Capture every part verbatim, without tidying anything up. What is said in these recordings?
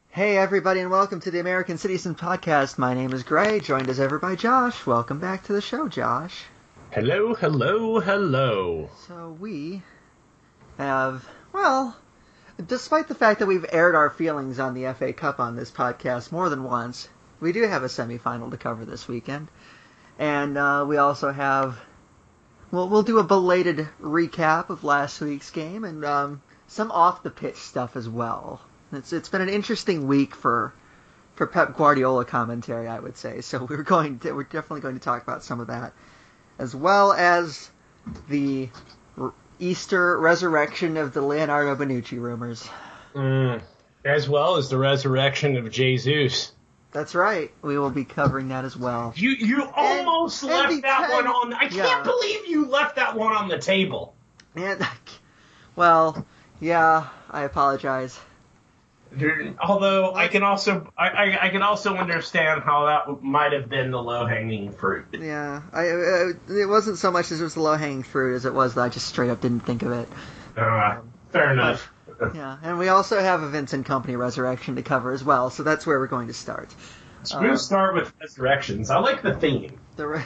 Hey everybody, and welcome to the American Citizen Podcast. My name is Gray, joined as ever by Josh. Welcome back to the show, Josh. Hello, hello, hello. So we have, well, despite the fact that we've aired our feelings on the F A Cup on this podcast more than once, we do have a semifinal to cover this weekend. And uh, we also have, well, we'll do a belated recap of last week's game and um, some off-the-pitch stuff as well. It's it's been an interesting week for for Pep Guardiola commentary, I would say. So we're going to, we're definitely going to talk about some of that, as well as the Easter resurrection of the Leonardo Bonucci rumors. Mm, as well as the resurrection of Jesus. That's right. We will be covering that as well. You you almost and, left and that ten, one on. I can't yeah. believe you left that one on the table. And well, yeah, I apologize. Although I can also I, I, I can also understand how that might have been the low hanging fruit. Yeah, I, uh, it wasn't so much as it was the low hanging fruit as it was that I just straight up didn't think of it. Uh, um, fair enough. But, yeah, and we also have a Vincent Kompany resurrection to cover as well, so that's where we're going to start. So we're uh, going to start with resurrections. I like the theme. The re-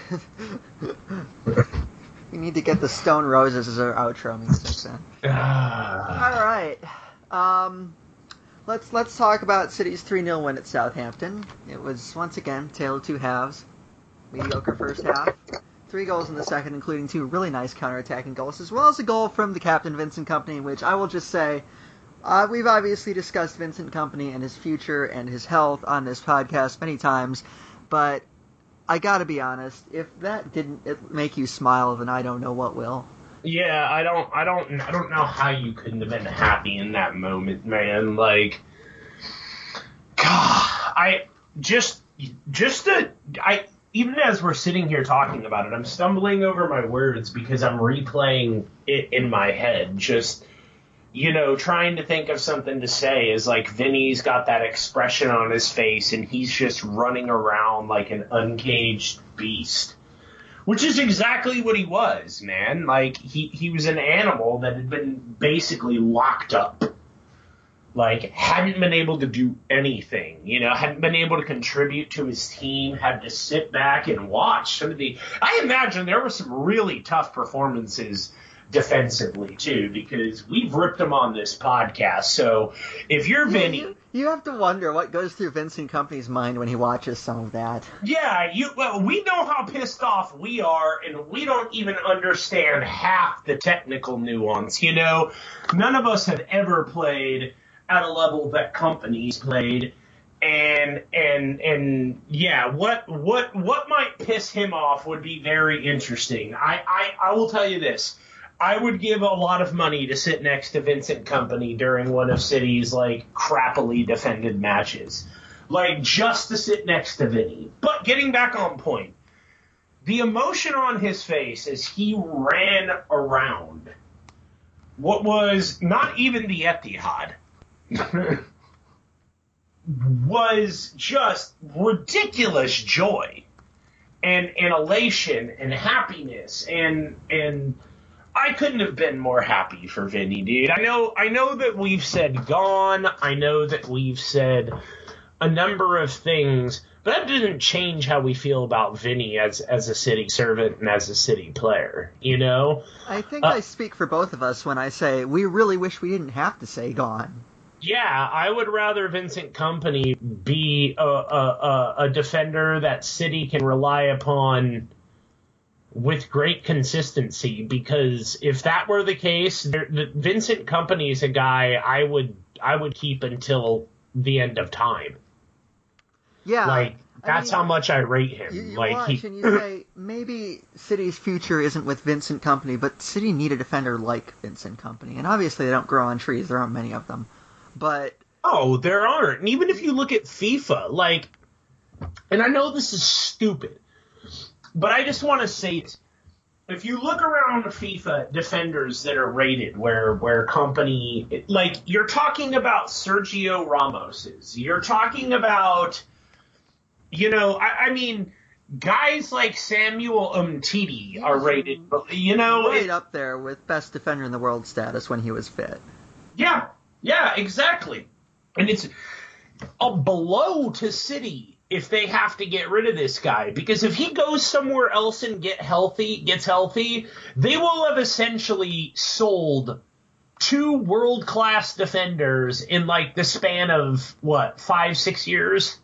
we need to get the Stone Roses as our outro music then. Uh, All right. Um. Let's let's talk about City's three nil win at Southampton. It was, once again, tale of two halves. Mediocre first half. Three goals in the second, including two really nice counter-attacking goals, as well as a goal from the captain, Vincent Kompany, which I will just say, uh, we've obviously discussed Vincent Kompany and his future and his health on this podcast many times, but I gotta be honest, if that didn't make you smile, then I don't know what will. Yeah, I don't, I don't, I don't know how you couldn't have been happy in that moment, man. Like, God, I just, just the, I even as we're sitting here talking about it, I'm stumbling over my words because I'm replaying it in my head. Just, you know, trying to think of something to say is like Vinny's got that expression on his face and he's just running around like an uncaged beast. Which is exactly what he was, man. Like, he, he was an animal that had been basically locked up. Like, hadn't been able to do anything, you know, hadn't been able to contribute to his team, had to sit back and watch some of the... I imagine there were some really tough performances defensively, too, because we've ripped him on this podcast. So, if you're Vinny... You, you have to wonder what goes through Vincent Kompany's mind when he watches some of that. Yeah, you. Well, we know how pissed off we are, and we don't even understand half the technical nuance. You know, none of us have ever played at a level that Kompany's played, and and and yeah, what what what might piss him off would be very interesting. I I, I will tell you this. I would give a lot of money to sit next to Vincent Kompany during one of City's, like, crappily defended matches. Like, just to sit next to Vinny. But getting back on point, the emotion on his face as he ran around what was not even the Etihad was just ridiculous joy and, and elation and happiness and and... I couldn't have been more happy for Vinny, dude. I know I know that we've said gone. I know that we've said a number of things, but that didn't change how we feel about Vinny as, as a City servant and as a City player, you know? I think uh, I speak for both of us when I say we really wish we didn't have to say gone. Yeah, I would rather Vincent Kompany be a, a, a, a defender that City can rely upon with great consistency, because if that were the case, there, the, Vincent Kompany is a guy I would I would keep until the end of time. Yeah, like that's I mean, how much I rate him. You, you like watch he, and you say maybe City's future isn't with Vincent Kompany, but City need a defender like Vincent Kompany, and obviously they don't grow on trees. There aren't many of them, but oh, there aren't. And even if you look at FIFA, like, and I know this is stupid. But I just want to say this. If you look around the FIFA defenders that are rated where where Kompany, like, you're talking about Sergio Ramos's, you're talking about, you know, I, I mean, guys like Samuel Umtiti are rated, you know. Right it, up there with best defender in the world status when he was fit. Yeah, yeah, exactly. And it's a blow to City if they have to get rid of this guy, because if he goes somewhere else and get healthy, gets healthy, they will have essentially sold two world-class defenders in like the span of what, five, six years?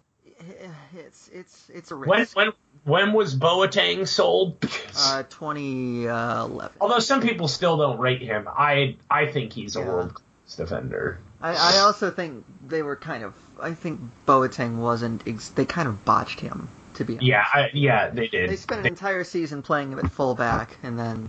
It's it's it's a risk. When when when was Boateng sold? Uh, twenty eleven. Although some people still don't rate him, I I think he's a Yeah. world-class defender. I, I also think they were kind of. I think Boateng wasn't. Ex- they kind of botched him, to be honest. Yeah, I, yeah, they did. They spent an entire season playing him at fullback, and then.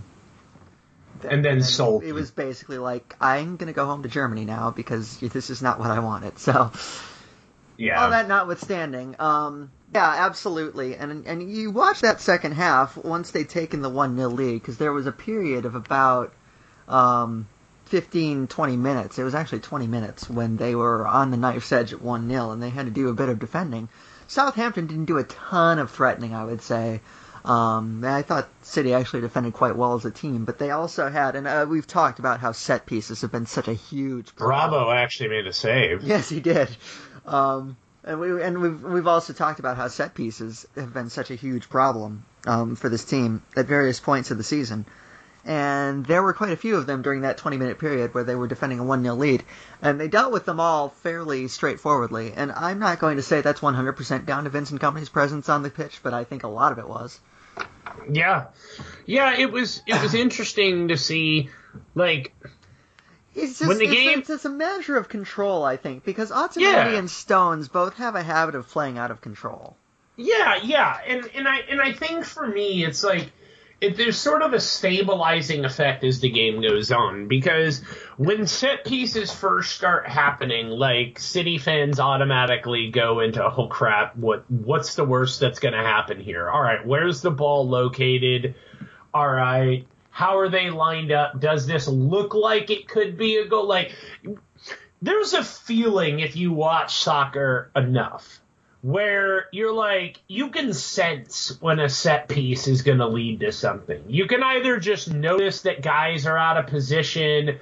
And then sold It him. was basically like, I'm going to go home to Germany now because this is not what I wanted. So, Yeah. all that notwithstanding, um, yeah, absolutely. And and you watch that second half once they'd taken the one nil lead, because there was a period of about um, fifteen, twenty minutes. It was actually twenty minutes when they were on the knife's edge at one nil, and they had to do a bit of defending. Southampton didn't do a ton of threatening, I would say. Um, I thought City actually defended quite well as a team, but they also had, and uh, we've talked about how set pieces have been such a huge problem. Bravo actually made a save. Yes, he did. Um, and we and we've we've also talked about how set pieces have been such a huge problem um, for this team at various points of the season. And there were quite a few of them during that twenty-minute period where they were defending a one nil lead. And they dealt with them all fairly straightforwardly. And I'm not going to say that's one hundred percent down to Vincent Kompany's presence on the pitch, but I think a lot of it was. Yeah. Yeah, it was it was interesting to see, like, It's just when the it's, game... it's, it's a measure of control, I think, because Otamendi Yeah. and Stones both have a habit of playing out of control. Yeah, yeah, and and I and I think for me it's like it, there's sort of a stabilizing effect as the game goes on, because when set pieces first start happening, like, City fans automatically go into, oh crap, what what's the worst that's going to happen here? All right, where's the ball located? All right, how are they lined up? Does this look like it could be a goal? Like, there's a feeling if you watch soccer enough where you're like, you can sense when a set piece is going to lead to something. You can either just notice that guys are out of position,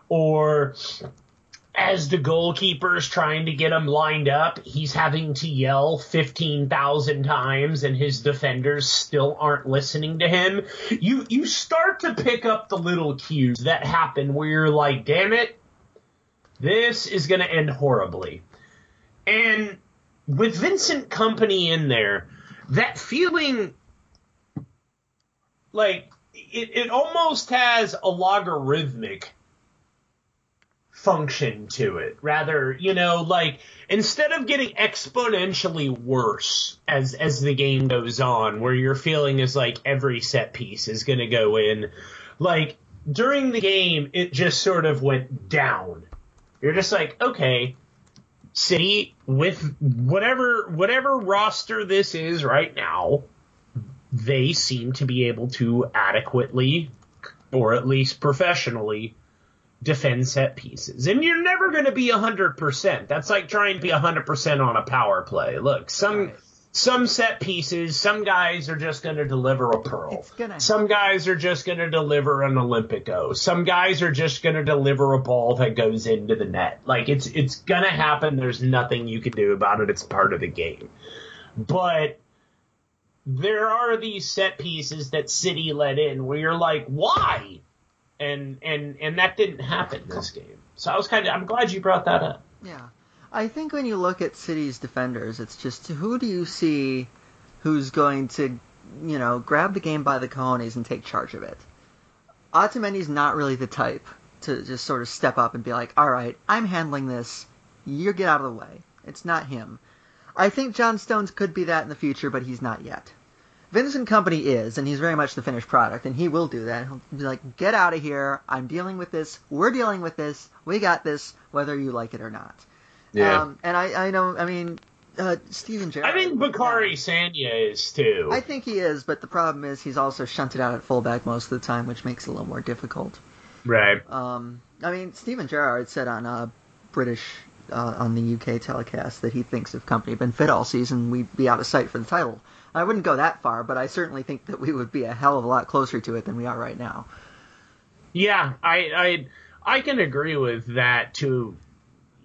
or as the goalkeeper's trying to get him lined up, he's having to yell fifteen thousand times and his defenders still aren't listening to him. You, you start to pick up the little cues that happen where you're like, damn it, this is going to end horribly. And with Vincent Kompany in there, that feeling, like, it, it almost has a logarithmic function to it. Rather, you know, like, instead of getting exponentially worse as as the game goes on, where your feeling is like every set piece is going to go in, like, during the game, it just sort of went down. You're just like, okay, City, with whatever whatever roster this is right now, they seem to be able to adequately, or at least professionally, defend set pieces. And you're never going to be one hundred percent. That's like trying to be one hundred percent on a power play. Look, some Right. some set pieces, some guys are just going to deliver a pearl. It's gonna Some guys are just going to deliver an Olympico. Some guys are just going to deliver a ball that goes into the net. Like, it's it's going to happen. There's nothing you can do about it. It's part of the game. But there are these set pieces that City let in where you're like, why? And and and that didn't happen this game. So I was kind of I'm glad you brought that up. Yeah. I think when you look at City's defenders, it's just who do you see who's going to, you know, grab the game by the cojones and take charge of it? Otamendi's not really the type to just sort of step up and be like, all right, I'm handling this. You get out of the way. It's not him. I think John Stones could be that in the future, but he's not yet. Vincent Kompany is, and he's very much the finished product, and he will do that. He'll be like, get out of here. I'm dealing with this. We're dealing with this. We got this, whether you like it or not. Yeah. Um, and I, I know, I mean, uh, Steven Gerrard. I think Bakary yeah. Sanya is too. I think he is, but the problem is he's also shunted out at fullback most of the time, which makes it a little more difficult. Right. Um, I mean, Steven Gerrard said on a British, uh, on the U K telecast that he thinks if Kompany had been fit all season, we'd be out of sight for the title. I wouldn't go that far, but I certainly think that we would be a hell of a lot closer to it than we are right now. Yeah, I I I can agree with that too.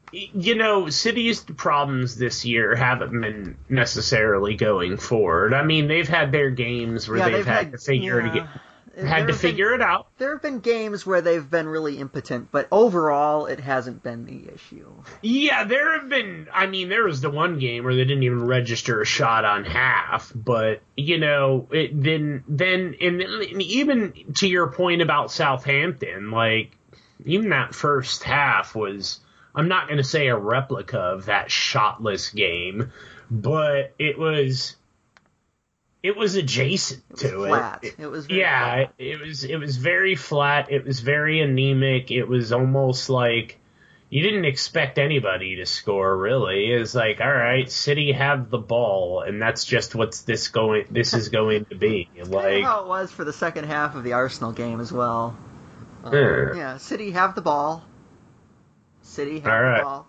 you know, City's problems this year haven't been necessarily going forward. I mean, they've had their games where Yeah, they've, they've had, had- to figure yeah. it again. There Had to have figure been, it out. There have been games where they've been really impotent, but overall, it hasn't been the issue. Yeah, there have been. I mean, there was the one game where they didn't even register a shot on half. But you know, it, then then and, and even to your point about Southampton, like even that first half was. I'm not going to say a replica of that shotless game, but it was. It was adjacent It was to flat. it. It was very yeah, flat. it, it was. It was very flat. It was very anemic. It was almost like you didn't expect anybody to score. Really, it's like, all right, City have the ball, and that's just what's this going. This is going to be Kind like. of how it was for the second half of the Arsenal game as well. Um, Yeah. yeah, City have the ball. City have All the right. ball.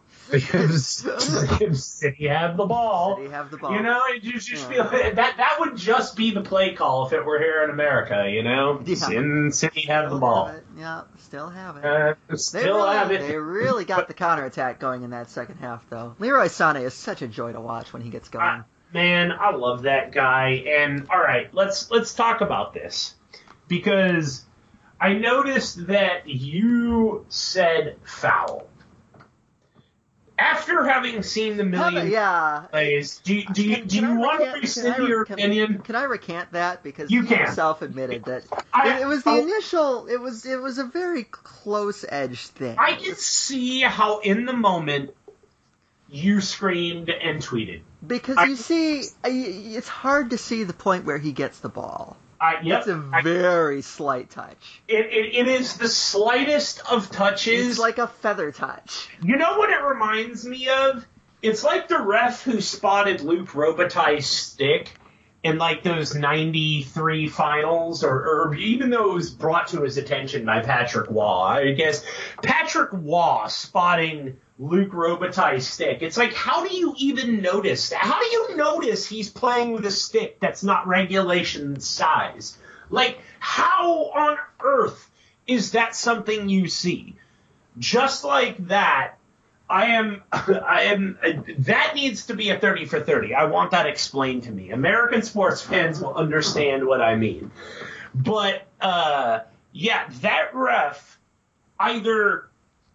City have the ball. City have the ball. You know, it just, just Yeah. feel that that would just be the play call if it were here in America. You know, Yeah. Sin City have the Still ball. have it. Yeah, still have it. Uh, They still really, have it. they really got the counterattack going in that second half, though. Leroy Sané is such a joy to watch when he gets going. I- Man, I love that guy. And all right, let's let's talk about this because I noticed that you said foul. After having seen the How million about- yeah. plays, do, do you Can- do can you I want to recant- rescind can I- your can- opinion? Can I recant that because You he can. himself admitted that I- it, it was the I- initial. It was it was a very close edged thing. I can see how in the moment you screamed and tweeted. Because I- you see, I- it's hard to see the point where he gets the ball. I, yep, It's a I- very slight touch. it, it, it is the slightest of touches. It's like a feather touch. You know what it reminds me of? It's like the ref who spotted Luke Robitaille's stick in like those ninety-three finals, or, or even though it was brought to his attention by Patrick Waugh. I guess Patrick Waugh spotting Luke Robitaille's stick. It's like, how do you even notice that? How do you notice he's playing with a stick that's not regulation size? Like, how on earth is that something you see? Just like that, I am, I am, that needs to be a thirty for thirty. I want that explained to me. American sports fans will understand what I mean. But, uh, yeah, that ref either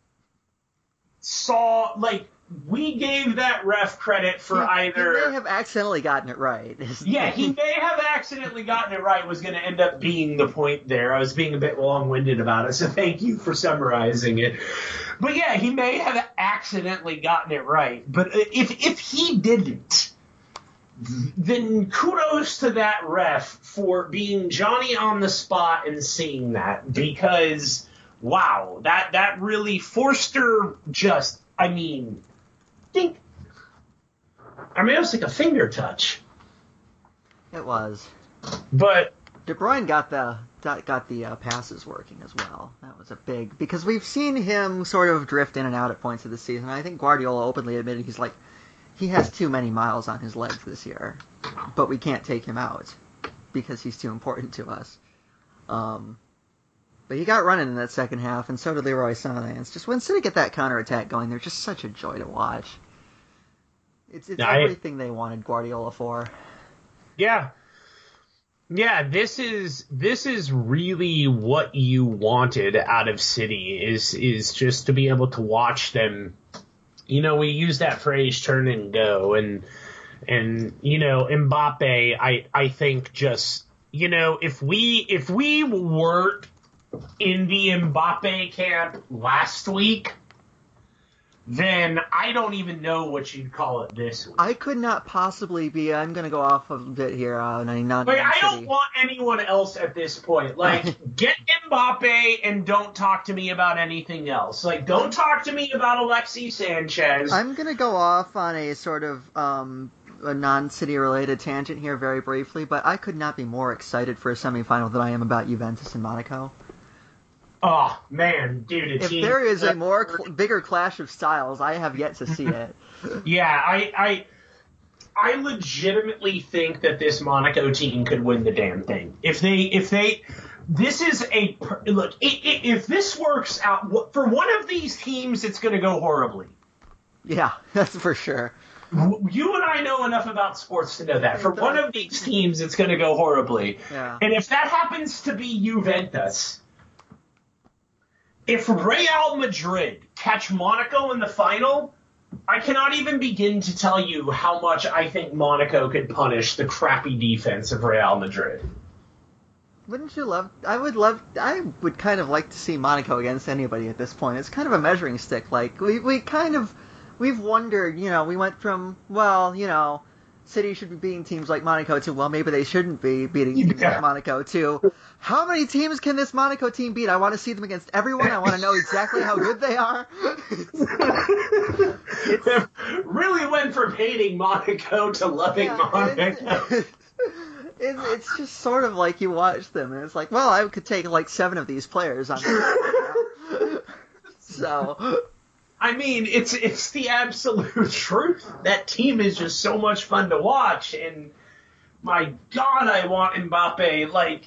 saw, like, we gave that ref credit for He- either. He may have accidentally gotten it right. Yeah, he may have accidentally gotten it right, was going to end up being the point there. I was being a bit long-winded about it, so thank you for summarizing it. But yeah, he may have accidentally gotten it right. But if if he didn't, then kudos to that ref for being Johnny on the spot and seeing that. Because, wow, that, that really, Forster just, I mean, think. I mean, it was like a finger touch. It was. But De Bruyne got the got, got the uh, passes working as well. That was a big because we've seen him sort of drift in and out at points of the season. I think Guardiola openly admitted he's like he has too many miles on his legs this year, but we can't take him out because he's too important to us. Um, but he got running in that second half, and so did Leroy Sané. It's just when City get that counterattack going, they're just such a joy to watch. It's it's I- everything they wanted Guardiola for. yeah. Yeah, this is this is really what you wanted out of City is is just to be able to watch them. You know, we use that phrase "turn and go," and and you know, Mbappe. I I think just you know if we if we weren't in the Mbappe camp last week, then I don't even know what you'd call it this week. I could not possibly be. I'm going to go off a bit here on a non. Like, I don't want anyone else at this point. Like, get Mbappe and don't talk to me about anything else. Like, don't talk to me about Alexis Sanchez. I'm going to go off on a sort of um, a non-city related tangent here very briefly, but I could not be more excited for a semifinal than I am about Juventus and Monaco. Oh, man, dude. A If team, there is a more cl- bigger clash of styles, I have yet to see it. Yeah, I, I, I legitimately think that this Monaco team could win the damn thing. If they, if they, this is a look. It, it, if this works out for one of these teams, it's going to go horribly. Yeah, that's for sure. You and I know enough about sports to know that. For one of these teams, it's going to go horribly. Yeah. And if that happens to be Juventus, if Real Madrid catch Monaco in the final, I cannot even begin to tell you how much I think Monaco could punish the crappy defense of Real Madrid. Wouldn't you love... I would love... I would kind of like to see Monaco against anybody at this point. It's kind of a measuring stick. Like, we, we kind of... We've wondered, you know, we went from, well, you know, City should be beating teams like Monaco to, well, maybe they shouldn't be beating teams yeah. like Monaco to, how many teams can this Monaco team beat? I want to see them against everyone. I want to know exactly how good they are. Really went from hating Monaco to loving yeah, Monaco. It's, it's, it's just sort of like you watch them, and it's like, well, I could take like seven of these players on the So... I mean, it's it's the absolute truth. That team is just so much fun to watch, and my God, I want Mbappe. Like,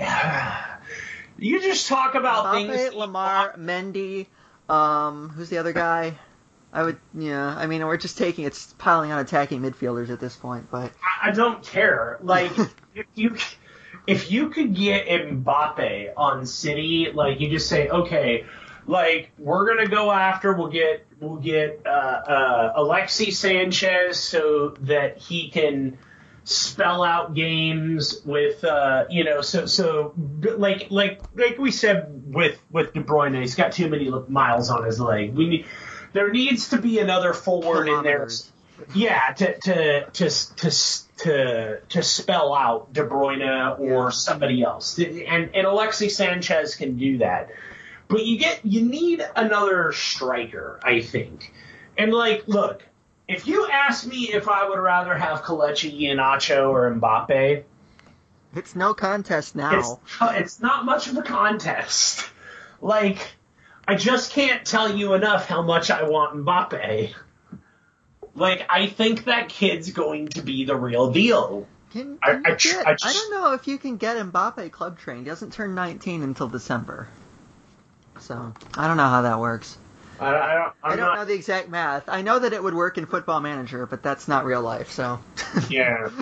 you just talk about Mbappe, things. Lamar, Mendy, um, who's the other guy? I would, yeah. I mean, we're just taking it's piling on attacking midfielders at this point, but I, I don't care. Like, if you if you could get Mbappe on City, like you just say, okay. Like, we're gonna go after. We'll get we'll get uh, uh, Alexis Sanchez so that he can spell out games with uh, you know. So so like like like we said with with De Bruyne, he's got too many miles on his leg. We need there needs to be another forward in there. Yeah, to to to to to to spell out De Bruyne or yeah. somebody else, and and Alexis Sanchez can do that. But you get you need another striker, I think. And like, look, if you ask me if I would rather have Kelechi Iheanacho or Mbappe, it's no contest now. It's, it's not much of a contest. Like, I just can't tell you enough how much I want Mbappe. Like, I think that kid's going to be the real deal. Can, can I, you I, get, I, just, I don't know if you can get Mbappe club trained. He doesn't turn nineteen until December. So, I don't know how that works. I, I don't, I'm I don't not, know the exact math. I know that it would work in Football Manager, but that's not real life, so. Yeah.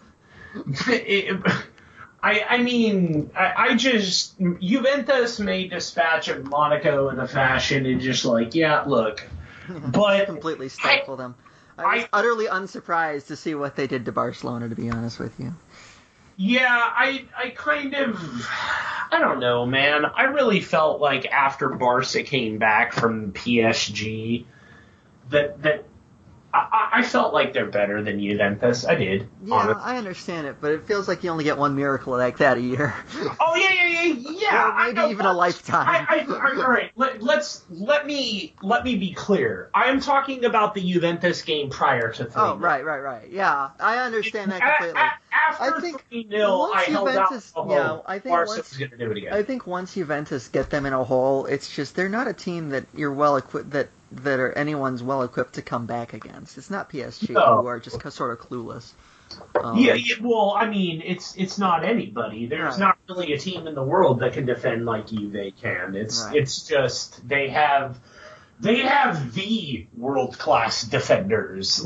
it, I, I mean, I, I just, Juventus made dispatch of Monaco in a fashion and just like, yeah, look. But completely stifle them. I was I, utterly unsurprised to see what they did to Barcelona, to be honest with you. Yeah, I I kind of, I don't know, man. I really felt like after Barca came back from P S G that that I, I felt like they're better than Juventus. I did. Yeah, honestly. I understand it, but it feels like you only get one miracle like that a year. Oh yeah, yeah, yeah, yeah. Or maybe I, even I, a lifetime. I, I, all right, let, let's let me let me be clear. I am talking about the Juventus game prior to three. Oh, right, right, right. Yeah, I understand that completely. A, a, after I think three nil, I held Juventus, out. Yeah, I think Barca once, was going to do it again. I think once Juventus get them in a hole, it's just they're not a team that you're well equipped that that are anyone's well equipped to come back against. It's not P S G no. who are just sort of clueless. Um, yeah, yeah, well, I mean, it's it's not anybody. There's right. not really a team in the world that can defend like Juve can. It's right. it's just they have they have the world class defenders.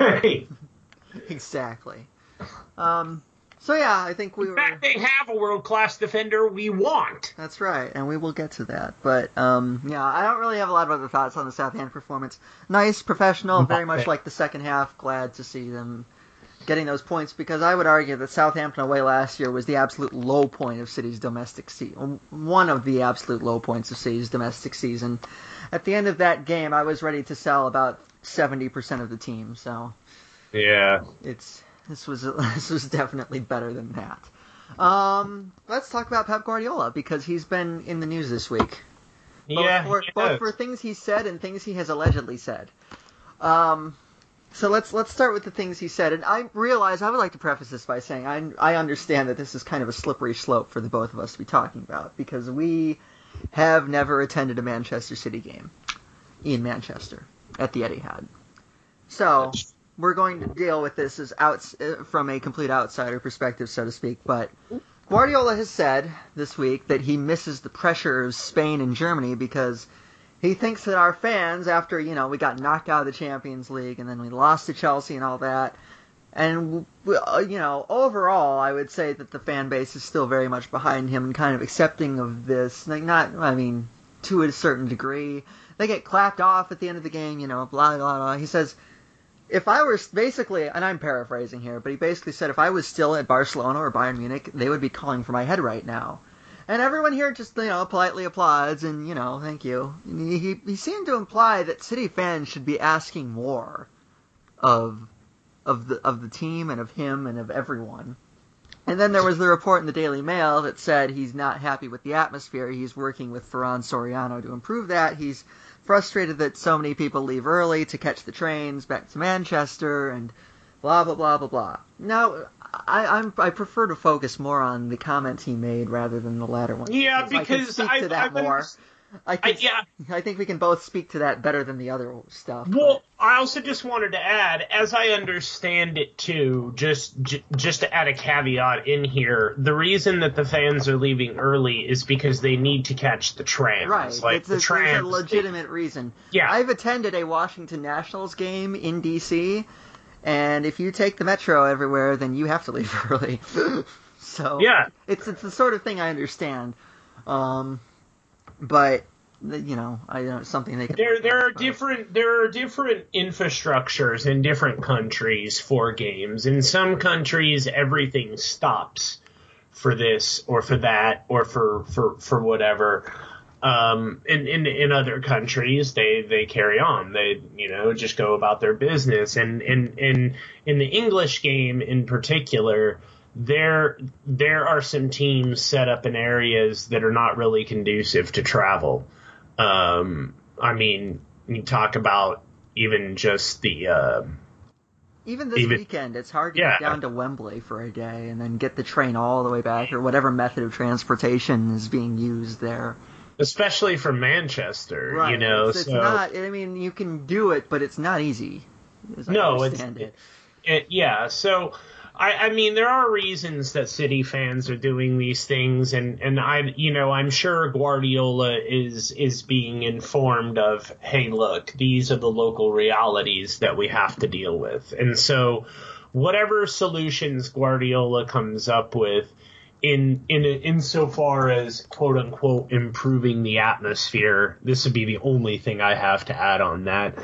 Exactly. Um. So yeah, I think we in were. fact, they have a world class defender we want. That's right, and we will get to that. But um, yeah, I don't really have a lot of other thoughts on the Southampton performance. Nice, professional, very much like the second half. Glad to see them getting those points, because I would argue that Southampton away last year was the absolute low point of City's domestic season. One of the absolute low points of City's domestic season. At the end of that game, I was ready to sell about seventy percent of the team. So yeah, it's this was this was definitely better than that. Um, let's talk about Pep Guardiola, because he's been in the news this week. Both yeah, for, yeah. both for things he said and things he has allegedly said. Um. So let's let's start with the things he said, and I realize I would like to preface this by saying I I understand that this is kind of a slippery slope for the both of us to be talking about, because we have never attended a Manchester City game in Manchester at the Etihad. So we're going to deal with this as outs from a complete outsider perspective, so to speak. But Guardiola has said this week that he misses the pressure of Spain and Germany because he thinks that our fans, after, you know, we got knocked out of the Champions League and then we lost to Chelsea and all that, and, you know, overall, I would say that the fan base is still very much behind him and kind of accepting of this. Like, not, I mean, to a certain degree. They get clapped off at the end of the game, you know, blah, blah, blah. He says, if I were basically, and I'm paraphrasing here, but he basically said, if I was still at Barcelona or Bayern Munich, they would be calling for my head right now. And everyone here just, you know, politely applauds and, you know, thank you. He, he, he seemed to imply that City fans should be asking more of of the of the team and of him and of everyone. And then there was the report in the Daily Mail that said he's not happy with the atmosphere. He's working with Ferran Soriano to improve that. He's frustrated that so many people leave early to catch the trains back to Manchester and blah, blah, blah, blah, blah. Now, I, I'm, I prefer to focus more on the comments he made rather than the latter one. Yeah, because I can speak I, to that I, more. I, can, I, yeah. I think we can both speak to that better than the other stuff. Well, but. I also just wanted to add, as I understand it too, just j- just to add a caveat in here, the reason that the fans are leaving early is because they need to catch the trams. Right, like it's, the it's, trams, there's a legitimate reason. Yeah, I've attended a Washington Nationals game in D C, and if you take the Metro everywhere, then you have to leave early. So yeah, it's it's the sort of thing I understand. Um, but you know, I know something they can. There there are different there are different infrastructures in different countries for games. In some countries, everything stops for this or for that or for for for whatever. Um, in, in in other countries, they, they carry on. They you know just go about their business. And in in in the English game in particular, there there are some teams set up in areas that are not really conducive to travel. Um, I mean, you talk about even just the uh, even this even, weekend. It's hard to yeah. get down to Wembley for a day and then get the train all the way back, or whatever method of transportation is being used there. Especially from Manchester, right. you know. It's, it's so, not. I mean, you can do it, but it's not easy. As no, I it's understand it. it. Yeah, so I, I mean, there are reasons that City fans are doing these things, and, and I, you know, I'm sure Guardiola is is being informed of, hey, look, these are the local realities that we have to deal with, and so whatever solutions Guardiola comes up with, in in insofar as quote unquote improving the atmosphere, this would be the only thing I have to add on that.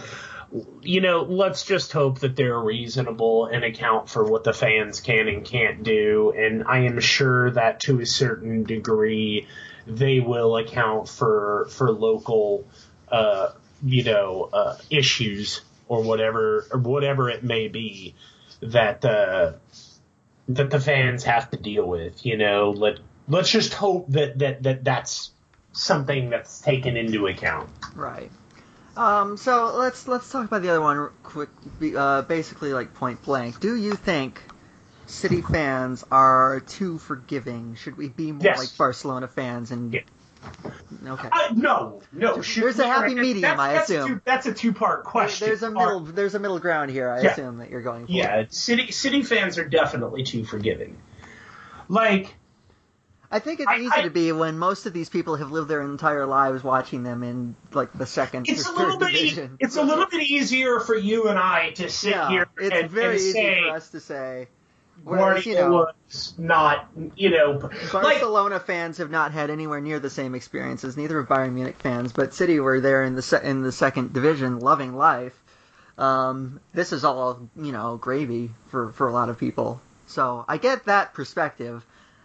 You know, let's just hope that they're reasonable and account for what the fans can and can't do. And I am sure that to a certain degree, they will account for for local, uh, you know, uh, issues or whatever or whatever it may be that uh, that the fans have to deal with. You know, let let's just hope that that, that that's something that's taken into account. Right. Um, so let's let's talk about the other one quick. Uh, basically, like point blank. Do you think City fans are too forgiving? Should we be more yes. like Barcelona fans? And yeah. okay, uh, no, no. There's a happy medium, that's, I that's assume. A two, that's a two-part question. There's a middle. There's a middle ground here. I yeah. assume that you're going for. Yeah, City City fans are definitely too forgiving. Like. I think it's I, easy I, to be when most of these people have lived their entire lives watching them in like the second it's or a little third bit division. It's a little bit easier for you and I to sit yeah, here it's and, very and easy say for us to say. Whereas, you know, Guardiola's not, you know, Barcelona like, fans have not had anywhere near the same experiences. Neither have Bayern Munich fans, but City were there in the se- in the second division, loving life. Um, this is all, you know, gravy for, for a lot of people. So I get that perspective.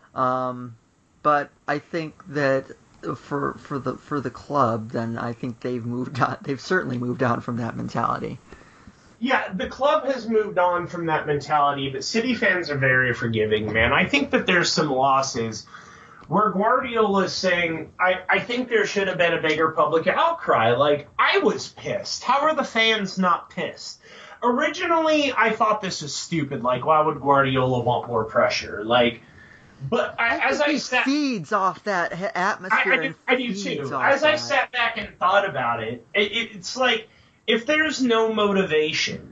Um, But I think that for for the for the club, then I think they've moved on. They've certainly moved on from that mentality. Yeah, the club has moved on from that mentality, but City fans are very forgiving, man. I think that there's some losses where Guardiola is saying, I, I think there should have been a bigger public outcry. Like, I was pissed. How are the fans not pissed? Originally, I thought this was stupid. Like, why would Guardiola want more pressure? Like, But I, I as think I he sat, feeds off that atmosphere. I, I, do, I do too. As I that. sat back and thought about it, it, it's like if there's no motivation,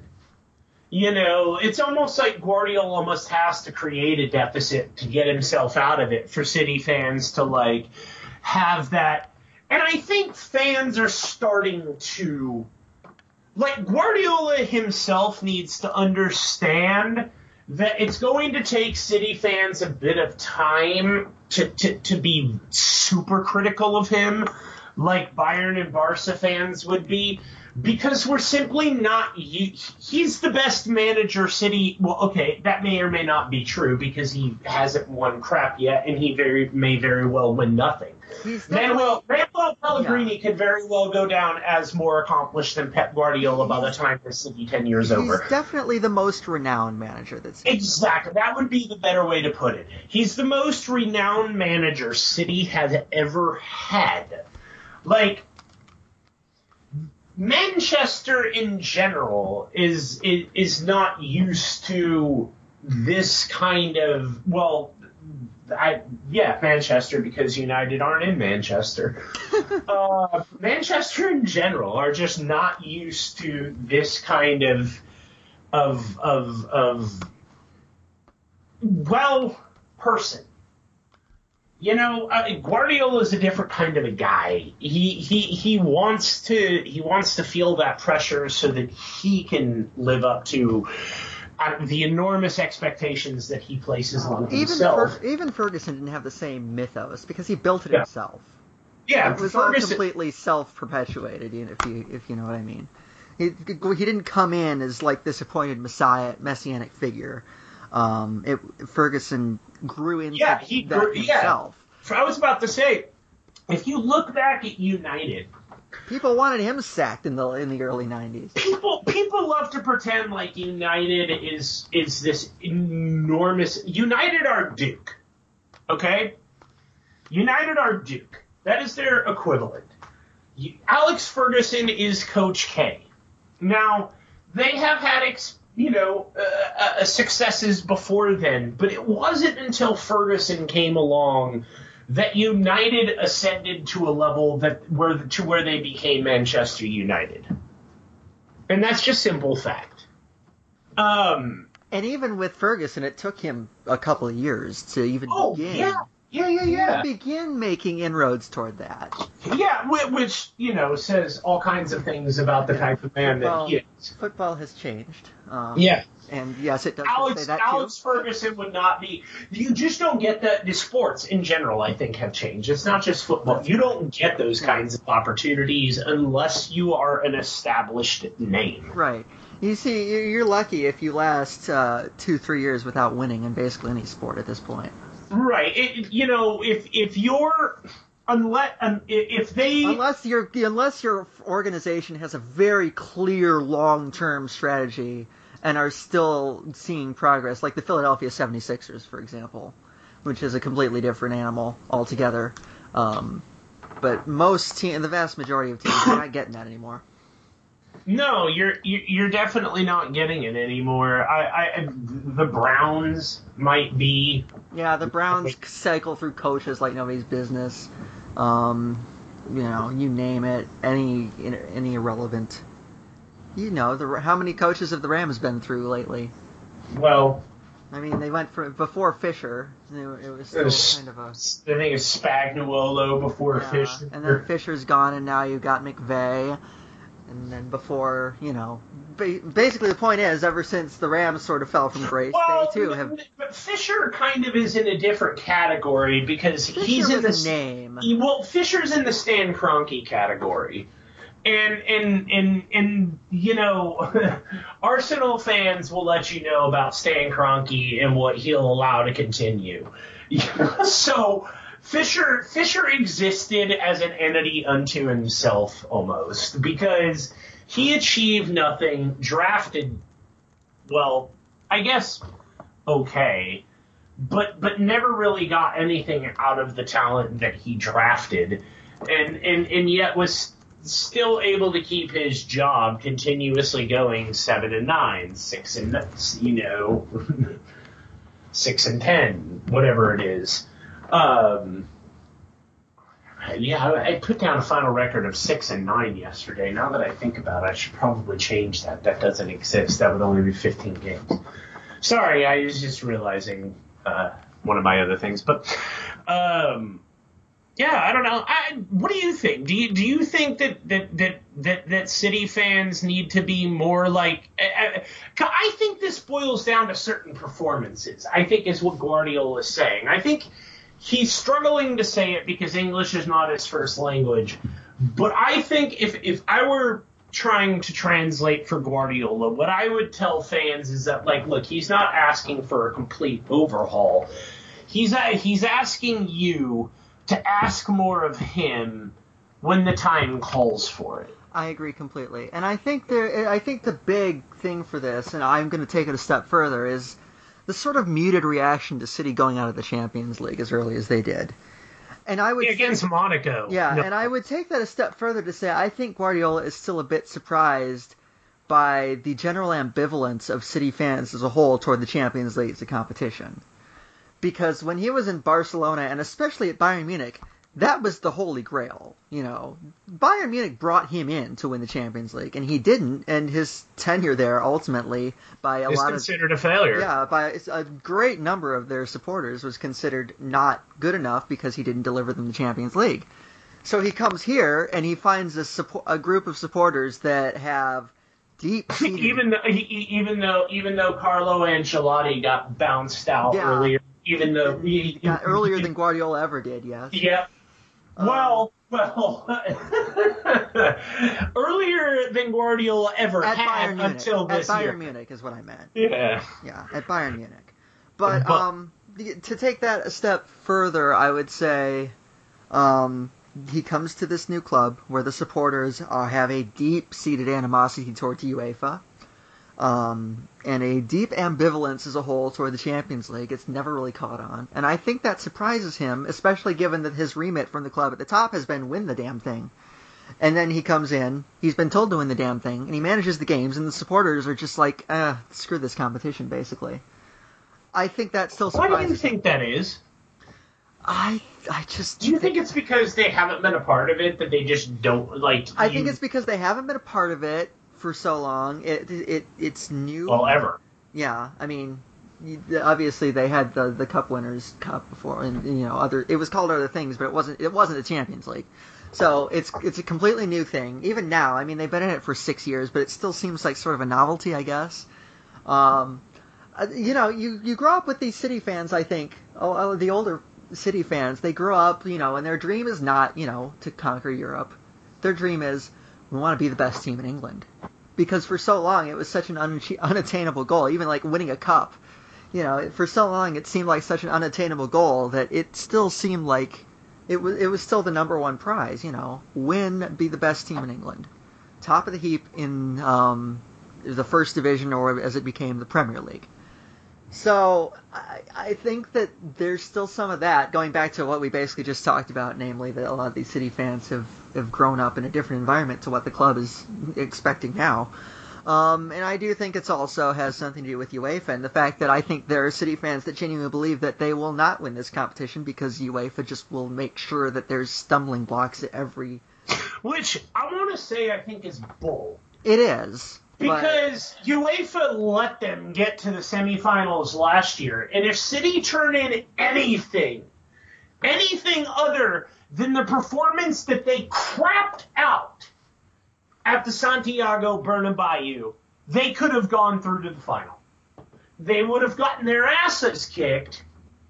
you know, it's almost like Guardiola almost has to create a deficit to get himself out of it for City fans to like have that. and I think fans are starting to, like, Guardiola himself needs to understand that it's going to take City fans a bit of time to, to, to be super critical of him, like Bayern and Barca fans would be, because we're simply not – he's the best manager City – well, okay, that may or may not be true because he hasn't won crap yet, and he very may very well win nothing. Manuel, Manuel Pellegrini yeah. could very well go down as more accomplished than Pep Guardiola by the time the City ten years he's over. He's definitely the most renowned manager that's exactly. That would be the better way to put it. He's the most renowned manager City has ever had. Like, Manchester in general is, is is not used to this kind of, well, I yeah, Manchester, because United aren't in Manchester. uh, Manchester in general are just not used to this kind of of of of well person. You know, uh, Guardiola is a different kind of a guy. He he he wants to he wants to feel that pressure so that he can live up to uh, the enormous expectations that he places on even himself. Fer- even Ferguson didn't have the same mythos because he built it yeah. himself. Yeah, it was Ferguson, all completely self-perpetuated. If you if you know what I mean. He he didn't come in as like this appointed messiah, messianic figure. Um, it, Ferguson grew into yeah, he that grew, himself. Yeah. I was about to say, if you look back at United, people wanted him sacked in the in the early nineties. People people love to pretend like United is is this enormous. United are Duke, okay? United are Duke. That is their equivalent. Alex Ferguson is Coach K. Now they have had experience. You know, uh, uh, successes before then, but it wasn't until Ferguson came along that United ascended to a level that where to where they became Manchester United, and that's just simple fact. Um, and even with Ferguson, it took him a couple of years to even oh, begin. yeah. Yeah, yeah, yeah. Begin making inroads toward that. Yeah, which, you know, says all kinds of things about the type of man football, that he is. Football has changed. Um, yeah. And yes, it does Alex, say that Alex too. Ferguson would not be. You just don't get that. The sports in general, I think, have changed. It's not just football. You don't get those kinds of opportunities unless you are an established name. Right. You see, you're lucky if you last uh, two, three years without winning in basically any sport at this point. Right. It, you know, if if you're unless um, if they unless your unless your organization has a very clear long-term strategy and are still seeing progress, like the Philadelphia seventy-sixers, for example, which is a completely different animal altogether. Um, but most team, the vast majority of teams, are not getting that anymore. No, you're you're definitely not getting it anymore. I, I the Browns might be. Yeah, the Browns cycle through coaches like nobody's business. Um, you know, you name it, any any irrelevant. You know, the how many coaches have the Rams been through lately? Well, I mean, they went for before Fisher. It was still it was, kind of a. I think it's Spagnuolo before yeah, Fisher, and then Fisher's gone, and now you've got McVay. And then before, you know, ba- basically the point is, ever since the Rams sort of fell from grace, well, they too have. But Fisher kind of is in a different category because Fisher he's in was the a name. He, well, Fisher's in the Stan Kroenke category, and and and and you know, Arsenal fans will let you know about Stan Kroenke and what he'll allow to continue. So. Fisher Fisher existed as an entity unto himself almost because he achieved nothing, drafted, well, I guess okay, but but never really got anything out of the talent that he drafted, and and, and yet was still able to keep his job continuously going seven and nine, six and you know, six and ten, whatever it is. Um, yeah, I put down a final record of six and nine yesterday. Now that I think about it, I should probably change that. That doesn't exist. That would only be fifteen games. Sorry, I was just realizing uh, one of my other things. But um, Yeah, I don't know. I, what do you think? Do you do you think that that that that, that City fans need to be more like? I, I think this boils down to certain performances. I think is what Guardiola is saying. I think he's struggling to say it because English is not his first language. But I think if if I were trying to translate for Guardiola, what I would tell fans is that, like, look, he's not asking for a complete overhaul. He's he's asking you to ask more of him when the time calls for it. I agree completely. And I think there I think the big thing for this, and I'm going to take it a step further, is the sort of muted reaction to City going out of the Champions League as early as they did. And I would against think, Monaco. Yeah, no. and I would take that a step further to say I think Guardiola is still a bit surprised by the general ambivalence of City fans as a whole toward the Champions League as a competition. Because when he was in Barcelona, and especially at Bayern Munich, that was the holy grail. You know, Bayern Munich brought him in to win the Champions League, and he didn't. And his tenure there, ultimately, by a It's lot considered of a failure. Yeah, by a great number of their supporters, was considered not good enough because he didn't deliver them the Champions League. So he comes here and he finds a, support, a group of supporters that have deep even though even though even though Carlo Ancelotti got bounced out yeah. earlier. Even though he, yeah, earlier than Guardiola ever did, yes. Yeah. Um, well, well, earlier than Guardiola ever at had Bayern Munich, until this At Bayern year. Munich is what I meant. Yeah. Yeah, at Bayern Munich. But, but um, to take that a step further, I would say um, he comes to this new club where the supporters are, have a deep-seated animosity towards UEFA. Um, and a deep ambivalence as a whole toward the Champions League. It's never really caught on. And I think that surprises him, especially given that his remit from the club at the top has been win the damn thing. And then he comes in, he's been told to win the damn thing, and he manages the games, and the supporters are just like, eh, screw this competition, basically. I think that still surprises him. Why do you think that is? I I just... Do you think it's because they haven't been a part of it, that they just don't, like... I you... think it's because they haven't been a part of it for so long. It it It's new. Well, ever. Yeah, I mean, obviously they had the the Cup Winners' Cup before, and you know, other. It was called other things, but it wasn't. It wasn't the Champions League. So it's it's a completely new thing. Even now, I mean, they've been in it for six years, but it still seems like sort of a novelty, I guess. Um, you know, you you grow up with these City fans. I think oh, the older City fans, they grow up, you know, and their dream is not, you know, to conquer Europe. Their dream is we want to be the best team in England. Because for so long it was such an un- unattainable goal, even like winning a cup. You know, for so long it seemed like such an unattainable goal that it still seemed like it was it was still the number one prize. You know, win, be the best team in England, top of the heap in um, the first division, or as it became the Premier League. So I, I think that there's still some of that, going back to what we basically just talked about, namely that a lot of these City fans have, have grown up in a different environment to what the club is expecting now. Um, and I do think it's also has something to do with UEFA and the fact that I think there are City fans that genuinely believe that they will not win this competition because UEFA just will make sure that there's stumbling blocks at every... Which I want to say I think is bull. It is. Because but... UEFA let them get to the semifinals last year, and if City turn in anything, anything other than the performance that they crapped out at the Santiago Bernabeu, they could have gone through to the final. They would have gotten their asses kicked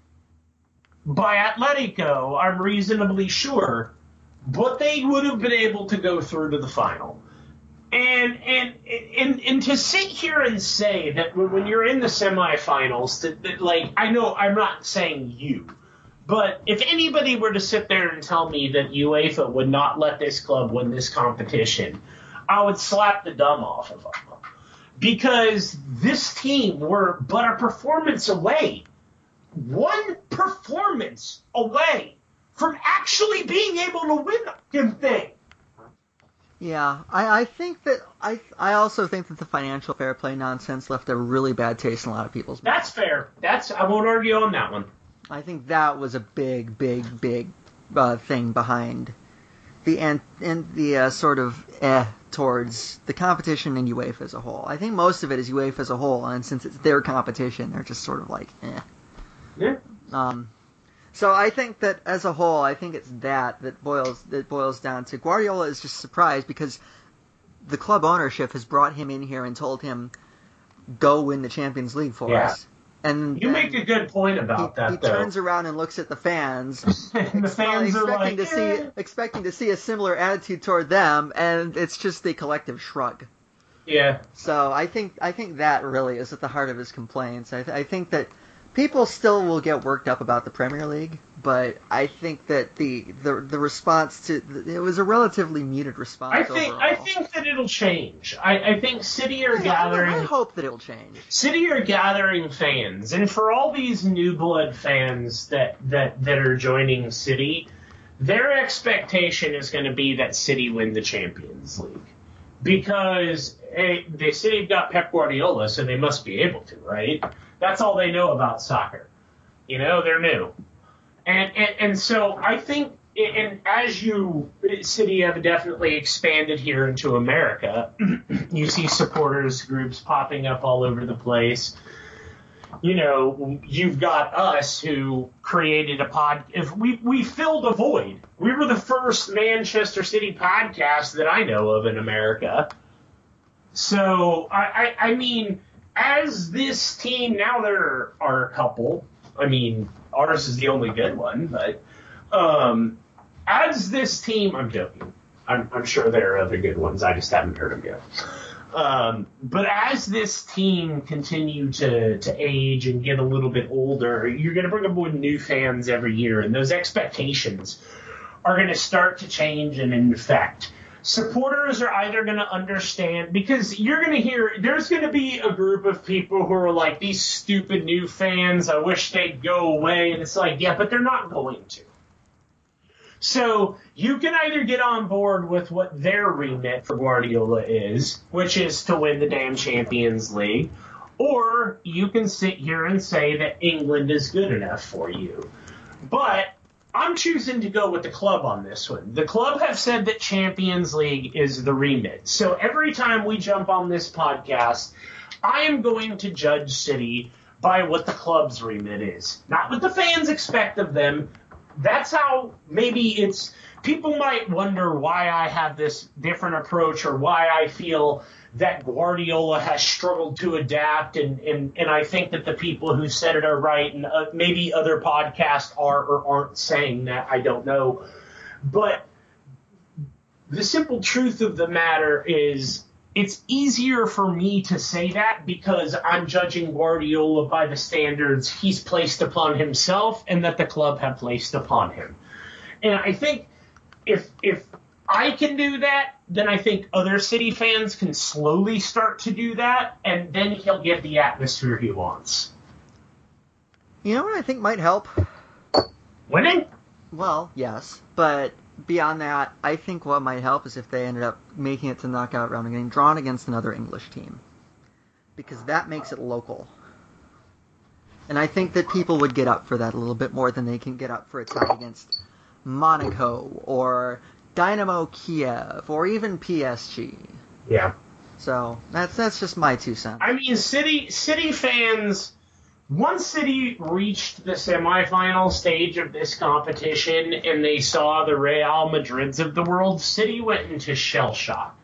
by Atletico, I'm reasonably sure, but they would have been able to go through to the final. And, and and and to sit here and say that when you're in the semifinals, that, that like I know I'm not saying you, but if anybody were to sit there and tell me that UEFA would not let this club win this competition, I would slap the dumb off of them, because this team were but a performance away, one performance away from actually being able to win the thing. Yeah, I, I think that I I also think that the financial fair play nonsense left a really bad taste in a lot of people's mouths. That's fair. That's I won't argue on that one. I think that was a big, big, big uh, thing behind the and and the uh, sort of eh towards the competition and UEFA as a whole. I think most of it is UEFA as a whole, and since it's their competition, they're just sort of like eh. Yeah. Um. So I think that as a whole, I think it's that that boils that boils down to Guardiola is just surprised because the club ownership has brought him in here and told him, go win the Champions League for yeah. us. And you make a good point about he, that, he though. He turns around and looks at the fans, and the fans are like, to eh. see, expecting to see a similar attitude toward them, and it's just the collective shrug. Yeah. So I think I think that really is at the heart of his complaints. I, th- I think that people still will get worked up about the Premier League, but I think that the the, the response to it was a relatively muted response. I think overall. I think that it'll change. I, I think City are I, gathering. I, I hope that it'll change. City are gathering fans, and for all these new blood fans that that that are joining City, their expectation is going to be that City win the Champions League because hey, the City have got Pep Guardiola, so they must be able to, right? That's all they know about soccer. You know, they're new. And, and and so I think, and as you, City have definitely expanded here into America, you see supporters groups popping up all over the place. You know, you've got us who created a pod. If we, we filled a void. We were the first Manchester City podcast that I know of in America. So, I, I, I mean, as this team, now there are a couple. I mean, ours is the only good one, but um, as this team, I'm joking. I'm, I'm sure there are other good ones. I just haven't heard them yet. Um, but as this team continue to, to age and get a little bit older, you're going to bring aboard new fans every year, and those expectations are going to start to change and infect. Supporters are either going to understand, because you're going to hear, there's going to be a group of people who are like, these stupid new fans, I wish they'd go away. And it's like, yeah, but they're not going to. So you can either get on board with what their remit for Guardiola is, which is to win the damn Champions League, or you can sit here and say that England is good enough for you. But I'm choosing to go with the club on this one. The club have said that Champions League is the remit. So every time we jump on this podcast, I am going to judge City by what the club's remit is. Not what the fans expect of them. That's how maybe it's – people might wonder why I have this different approach or why I feel that Guardiola has struggled to adapt, and, and, and I think that the people who said it are right, and uh, maybe other podcasts are or aren't saying that. I don't know. But the simple truth of the matter is it's easier for me to say that because I'm judging Guardiola by the standards he's placed upon himself and that the club have placed upon him. And I think if if I can do that, then I think other City fans can slowly start to do that, and then he'll get the atmosphere he wants. You know what I think might help? Winning? Well, yes, but beyond that, I think what might help is if they ended up making it to the knockout round and getting drawn against another English team. Because that makes it local. And I think that people would get up for that a little bit more than they can get up for a tie against Monaco or Dynamo Kiev or even P S G. Yeah. So that's that's just my two cents. I mean, City City fans, once City reached the semifinal stage of this competition and they saw the Real Madrids of the world, City went into shell shock.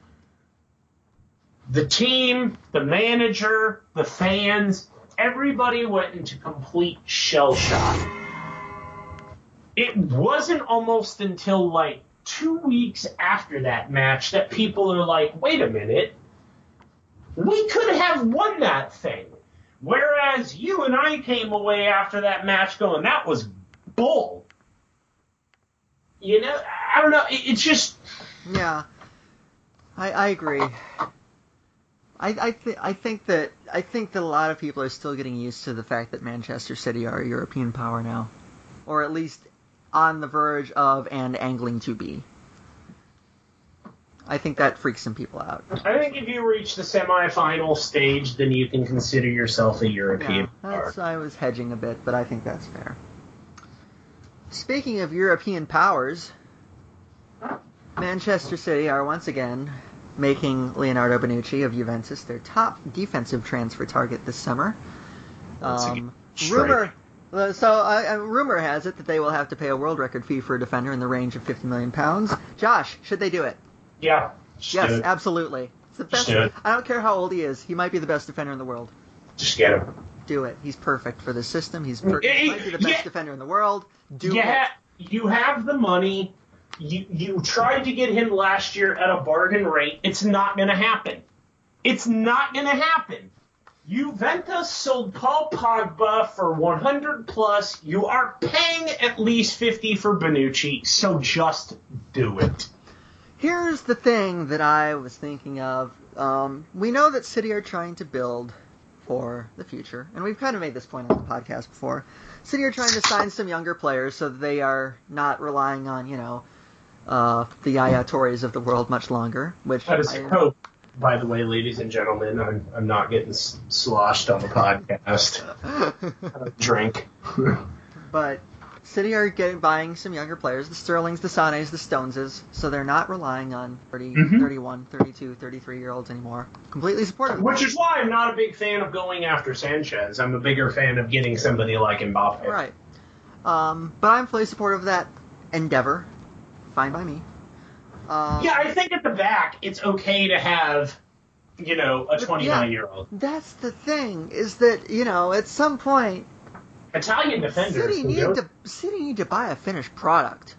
The team, the manager, the fans, everybody went into complete shell shock. It wasn't almost until like two weeks after that match that people are like, wait a minute, we could have won that thing. Whereas you and I came away after that match going, that was bull. You know, I don't know, it, it's just... Yeah, I, I agree. I I, th- I think that I think that a lot of people are still getting used to the fact that Manchester City are a European power now, or at least on the verge of and angling to be. I think that freaks some people out. I think if you reach the semifinal stage, then you can consider yourself a European yeah, power. That's, I was hedging a bit, but I think that's fair. Speaking of European powers, Manchester City are once again making Leonardo Bonucci of Juventus their top defensive transfer target this summer. Um, rumor Uh, So, uh, uh, rumor has it that they will have to pay a world record fee for a defender in the range of fifty million pounds. Josh, should they do it? Yeah. Just Yes, do it. absolutely. It's the best. Just do it. I don't care how old he is. He might be the best defender in the world. Just get him. Do it. He's perfect for the system. He's per- Eh, he might be the best yeah. defender in the world. Do You, it. ha- you have the money. You you tried to get him last year at a bargain rate. It's not going to happen. It's not going to happen. Juventus sold Paul Pogba for one hundred plus. You are paying at least fifty for Bonucci, so just do it. Here's the thing that I was thinking of. Um, we know that City are trying to build for the future, and we've kind of made this point on the podcast before. City are trying to sign some younger players so that they are not relying on, you know, uh, the Yaya Torres of the world much longer. Which That is I, hope. By the way, ladies and gentlemen, I'm I'm not getting s- sloshed on the podcast. I don't drink. But City are getting buying some younger players, the Sterlings, the Sanes, the Stoneses, so they're not relying on thirty, Mhm. thirty-one, thirty-two, thirty-three-year-olds anymore. Completely supportive. Which is why I'm not a big fan of going after Sanchez. I'm a bigger fan of getting somebody like Mbappe. Right. Um, but I'm fully supportive of that endeavor. Fine by me. Um, Yeah, I think at the back, it's okay to have, you know, a twenty-nine-year-old. That's the thing, is that, you know, at some point, Italian defenders City can need go... to City need to buy a finished product.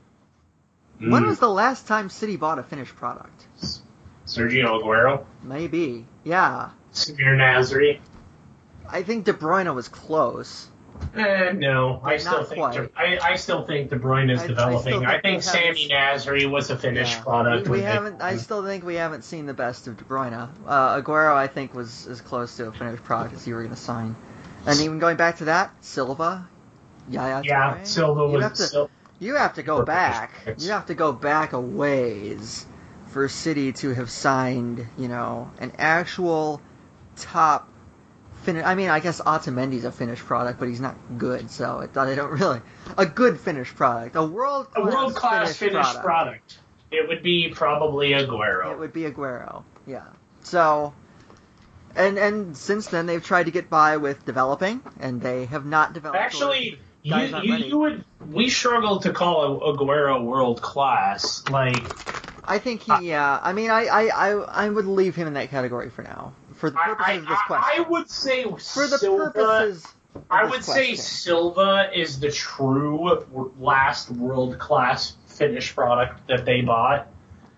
When Mm. was the last time City bought a finished product? Sergio Aguero? Maybe. Yeah. Samir Nasri? I think De Bruyne was close. Eh, no. I But still not think quite. I, I still think De Bruyne is I- I developing. still I think think, we Sammy Nasri was a finished Yeah. product. We, we when they- haven't. I still think we haven't seen the best of De Bruyne. Uh, Aguero, I think, was as close to a finished product as you were going to sign. And even going back to that, Silva, Yaya Yeah, Toure, Silva you was... have to, Sil- you have to go Perfect. back. It's- You have to go back a ways for City to have signed, you know, an actual top finish. I mean, I guess Otamendi's a finished product, but he's not good, so it, they don't really a good finished product, a world a world-class finished product. It would be probably Aguero. It would be Aguero, yeah. So, and and since then they've tried to get by with developing, and they have not developed. Actually, you, guys aren't you, ready. you would. We struggle to call Aguero world class. Like, I think he, yeah. I mean, I, I, I, I would leave him in that category for now, for the purposes I, of this I, question. I would say for the Silva, purposes. Of I this would say question. Silva is the true last world class finished product that they bought.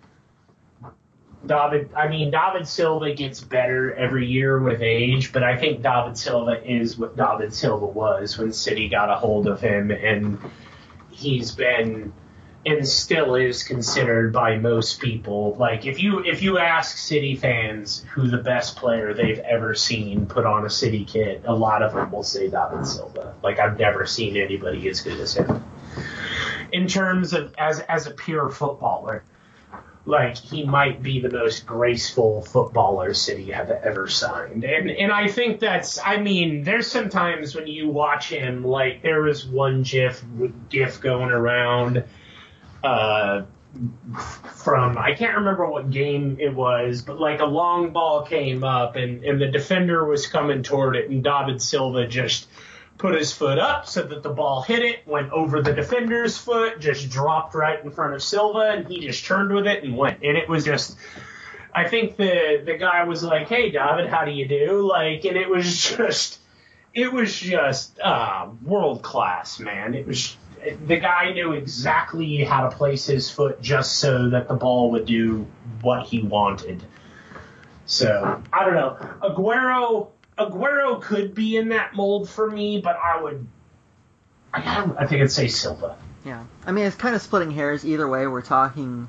David, I mean, David Silva gets better every year with age, but I think David Silva is what David Silva was when City got a hold of him, and he's been and still is considered by most people. Like, if you if you ask City fans who the best player they've ever seen put on a City kit, a lot of them will say David Silva. Like, I've never seen anybody as good as him in terms of as as a pure footballer. Like, he might be the most graceful footballer City have ever signed. And and I think that's, I mean, there's sometimes when you watch him, like, there was one gif, gif going around uh, from, I can't remember what game it was, but, like, a long ball came up, and, and the defender was coming toward it, and David Silva just put his foot up so that the ball hit it, went over the defender's foot, just dropped right in front of Silva, and he just turned with it and went. And it was just, I think the the guy was like, "Hey, David, how do you do?" Like, and it was just, it was just uh, world class, man. It was, the guy knew exactly how to place his foot just so that the ball would do what he wanted. So I don't know, Aguero. Aguero could be in that mold for me, but I would, I, gotta, I think I'd say Silva. Yeah, I mean, it's kind of splitting hairs. Either way, we're talking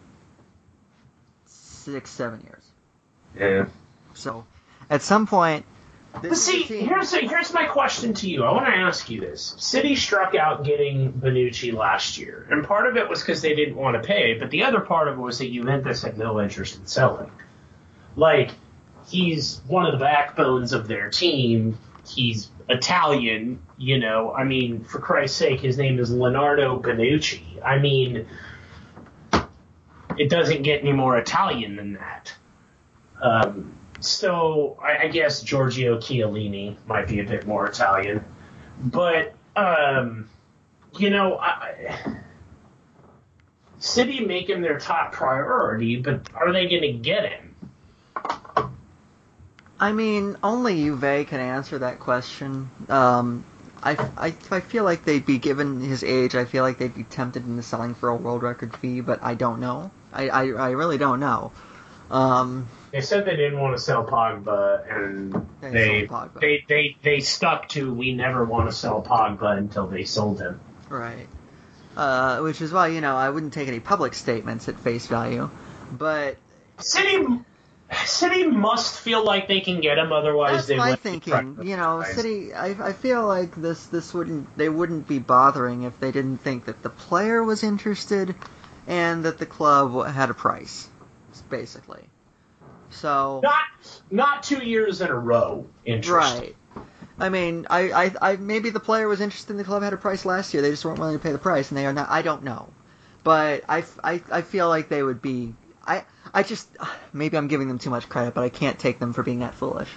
six, seven years. Yeah. So, at some point, this But see, team- here's here's my question to you. I want to ask you this. City struck out getting Bonucci last year, and part of it was because they didn't want to pay, but the other part of it was that Juventus had no interest in selling. Like, he's one of the backbones of their team. He's Italian, you know. I mean, for Christ's sake, his name is Leonardo Bonucci. I mean, it doesn't get any more Italian than that. Um, so I, I guess Giorgio Chiellini might be a bit more Italian. But, um, you know, I, City make him their top priority, but are they going to get him? I mean, only Juve can answer that question. Um, I, I, I feel like they'd be, given his age, I feel like they'd be tempted into selling for a world record fee, but I don't know. I, I, I really don't know. Um, they said they didn't want to sell Pogba, and they they, Pogba. they they they stuck to we never want to sell Pogba until they sold him. Right. Uh, which is why, you know, I wouldn't take any public statements at face value, but City City must feel like they can get him, otherwise that's they my wouldn't. Thinking. You know, City. I I feel like this this wouldn't they wouldn't be bothering if they didn't think that the player was interested, and that the club had a price, basically. So not not two years in a row interested. Right. I mean, I, I, I maybe the player was interested in the club had a price last year. They just weren't willing to pay the price, and they are not. I don't know, but I, I, I feel like they would be. I I just maybe I'm giving them too much credit, but I can't take them for being that foolish.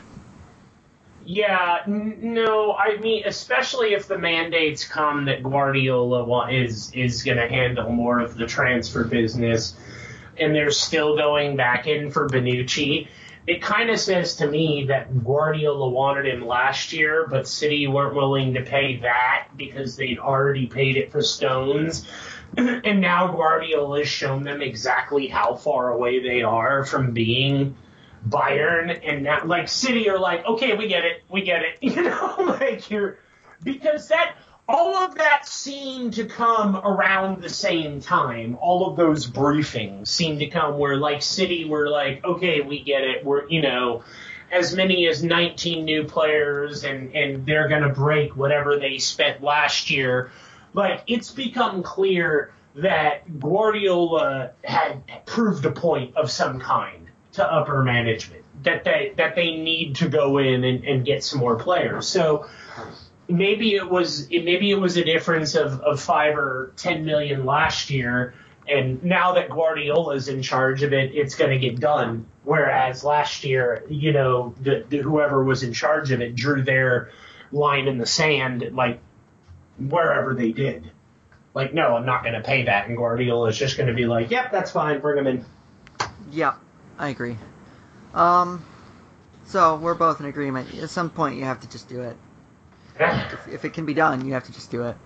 Yeah, n- no, I mean, especially if the mandates come that Guardiola wa- is is going to handle more of the transfer business, and they're still going back in for Bonucci. It kind of says to me that Guardiola wanted him last year, but City weren't willing to pay that because they'd already paid it for Stones. And now Guardiola has shown them exactly how far away they are from being Bayern. And now, like, City are like, okay, we get it, we get it. You know, like, you're, because that, all of that seemed to come around the same time. All of those briefings seemed to come where, like, City were like, okay, we get it. We're, you know, as many as nineteen new players, and, and they're going to break whatever they spent last year. Like, it's become clear that Guardiola had proved a point of some kind to upper management, that they, that they need to go in and, and get some more players. So, Maybe it was maybe it was a difference of, of five or ten million last year, and now that Guardiola's in charge of it, it's going to get done. Whereas last year, you know, the, the, whoever was in charge of it drew their line in the sand, like wherever they did. Like, no, I'm not going to pay that, and Guardiola's just going to be like, yep, that's fine, bring him in. Yeah, I agree. Um, so we're both in agreement. At some point, you have to just do it. If, if it can be done, you have to just do it.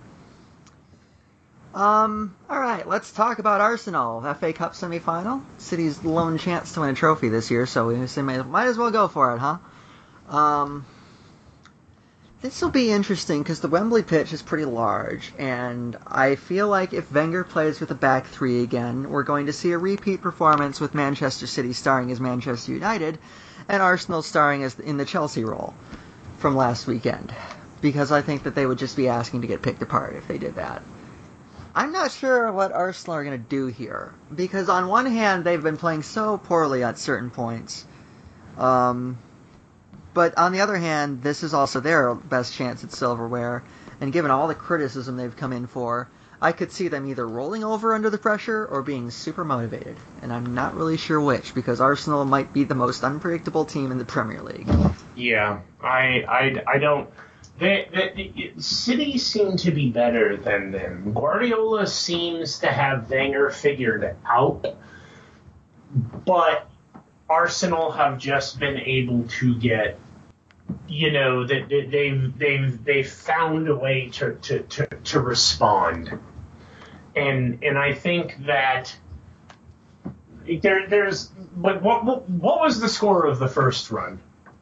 Um, all right, let's talk about Arsenal. F A Cup semi-final. City's lone chance to win a trophy this year, so we might, might as well go for it, huh? Um, this will be interesting because the Wembley pitch is pretty large, and I feel like if Wenger plays with a back three again, we're going to see a repeat performance with Manchester City starring as Manchester United, and Arsenal starring as in the Chelsea role from last weekend. Because I think that they would just be asking to get picked apart if they did that. I'm not sure what Arsenal are going to do here. Because on one hand, they've been playing so poorly at certain points. Um, but on the other hand, this is also their best chance at silverware. And given all the criticism they've come in for, I could see them either rolling over under the pressure or being super motivated. And I'm not really sure which, because Arsenal might be the most unpredictable team in the Premier League. Yeah, I, I, I don't... They, they, City seem to be better than them. Guardiola seems to have Wenger figured out, but Arsenal have just been able to get, you know, that they, they've they've they've found a way to, to, to, to respond, and and I think that there there's but what what what was the score of the first run?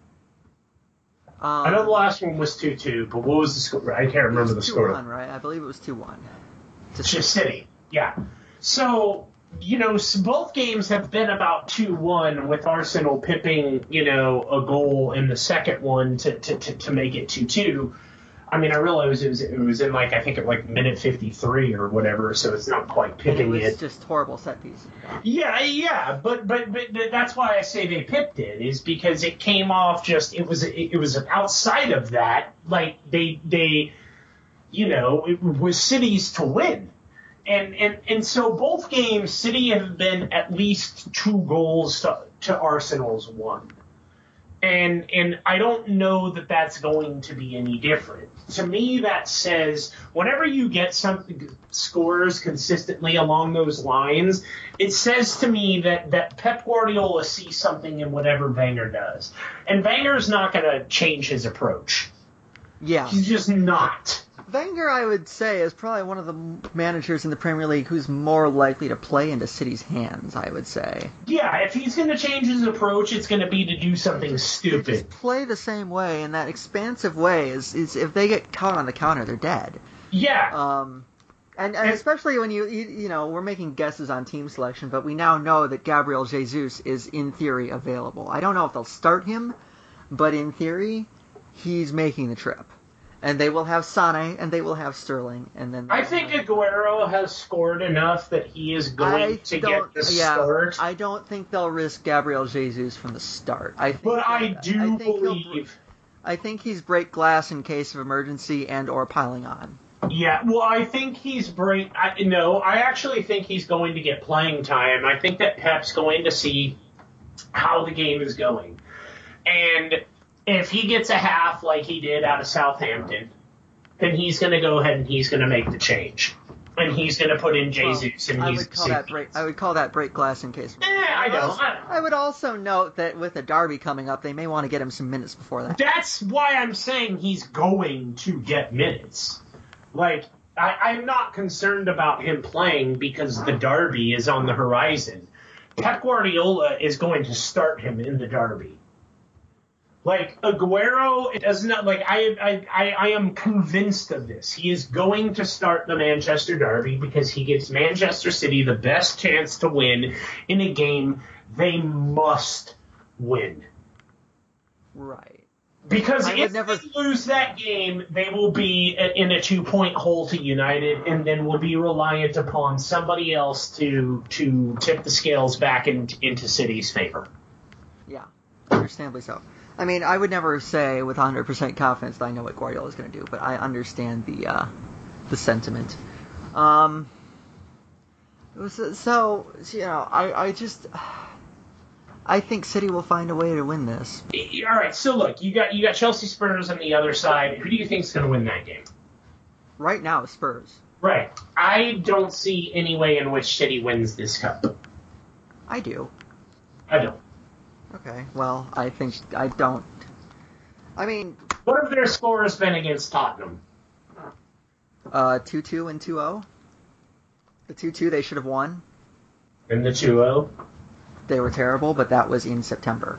Um, I know the last one was two two, but what was the score? I can't remember the score. two one, right? I believe it was two one. To City. City, yeah. So, you know, both games have been about two one, with Arsenal pipping, you know, a goal in the second one to, to, to, to make it two two. I mean, I realized it was it was in, like, I think at, like, minute fifty-three or whatever, so it's not quite pipping it. It was it. just horrible set piece. Yeah, yeah, but, but but that's why I say they pipped it, is because it came off just, it was it was outside of that, like, they, they you know, it was City's to win. And, and, and so both games, City have been at least two goals to, to Arsenal's one. And and I don't know that that's going to be any different. To me, that says whenever you get something scores consistently along those lines, it says to me that, that Pep Guardiola sees something in whatever Wenger does. And Wenger's not going to change his approach. Yeah. He's just not. Wenger, I would say, is probably one of the managers in the Premier League who's more likely to play into City's hands, I would say. Yeah, if he's going to change his approach, it's going to be to do something stupid. They just play the same way, and that expansive way is, is if they get caught on the counter, they're dead. Yeah. Um, and, and especially when you, you, you know, we're making guesses on team selection, but we now know that Gabriel Jesus is, in theory, available. I don't know if they'll start him, but in theory, he's making the trip. And they will have Sane, and they will have Sterling, and then. I think have... Aguero has scored enough that he is going I to don't, get the yeah, start. I don't think they'll risk Gabriel Jesus from the start. I think but that, I do I think believe. I think he's break glass in case of emergency and or piling on. Yeah, well, I think he's break. I, no, I actually think he's going to get playing time. I think that Pep's going to see how the game is going, and. If he gets a half like he did out of Southampton, then he's going to go ahead and he's going to make the change. And he's going to put in Jesus. Well, and I he's would call that break. I would call that break glass in case. Eh, I know. I would also note that with a derby coming up, they may want to get him some minutes before that. That's why I'm saying he's going to get minutes. Like, I, I'm not concerned about him playing because the derby is on the horizon. Pep Guardiola is going to start him in the derby. Like, Aguero, it does not, like, I, I, I, I am convinced of this. He is going to start the Manchester Derby because he gives Manchester City the best chance to win in a game they must win. Right. Because I if never... they lose that game, they will be in a two-point hole to United and then will be reliant upon somebody else to to tip the scales back in, into City's favor. Yeah, understandably so. I mean, I would never say with one hundred percent confidence that I know what Guardiola is going to do, but I understand the uh, the sentiment. Um, so, so, you know, I, I just... I think City will find a way to win this. All right, so look, you got you got Chelsea Spurs on the other side. Who do you think is going to win that game? Right now, Spurs. Right. I don't see any way in which City wins this cup. I do. I don't. Okay, well, I think I don't. I mean... What have their scores been against Tottenham? Uh, two two and two oh. The two two they should have won. And the two oh? They were terrible, but that was in September.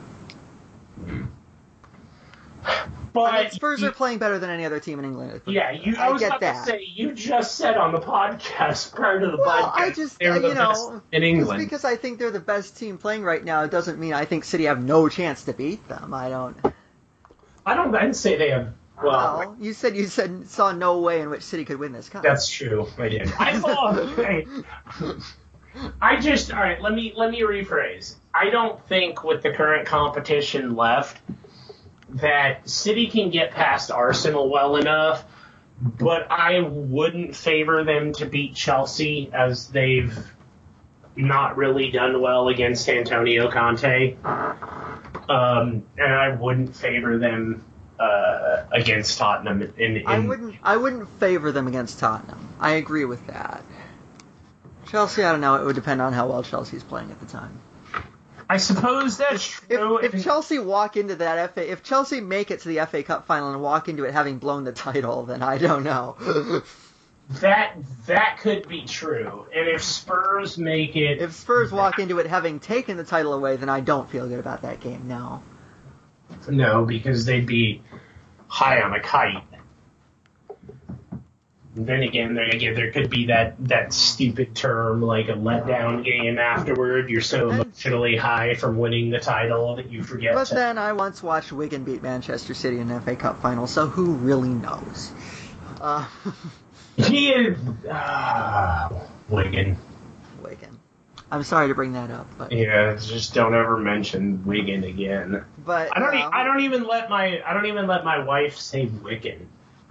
But I mean, Spurs you, are playing better than any other team in England. Yeah, you, I, I was get about that. to say, you just said on the podcast prior to the well, podcast I just, they were the you best know, in England. Just because I think they're the best team playing right now, it doesn't mean I think City have no chance to beat them. I don't. I don't. I didn't say they have. Well, well you said you said saw no way in which City could win this cup. That's true. I did. I thought. I, I just. All right. Let me let me rephrase. I don't think with the current competition left that City can get past Arsenal well enough, but I wouldn't favor them to beat Chelsea as they've not really done well against Antonio Conte. Um, and I wouldn't favor them uh, against Tottenham. In, in, I wouldn't. I wouldn't favor them against Tottenham. I agree with that. Chelsea, I don't know. It would depend on how well Chelsea's playing at the time. I suppose that's true. If, if Chelsea walk into that F A, if Chelsea make it to the F A Cup final and walk into it having blown the title, then I don't know. that that could be true. And if Spurs make it, if Spurs walk into it having taken the title away, then I don't feel good about that game. No. No, because they'd be high on a kite. Then again, there again there could be that, that stupid term like a letdown game afterward. You're so emotionally high from winning the title that you forget. But to... then I once watched Wigan beat Manchester City in an F A Cup final, so who really knows? Uh, he is uh, Wigan. Wigan. I'm sorry to bring that up, but yeah, just don't ever mention Wigan again. But I don't. Uh, e- I don't even let my. I don't even let my wife say Wigan.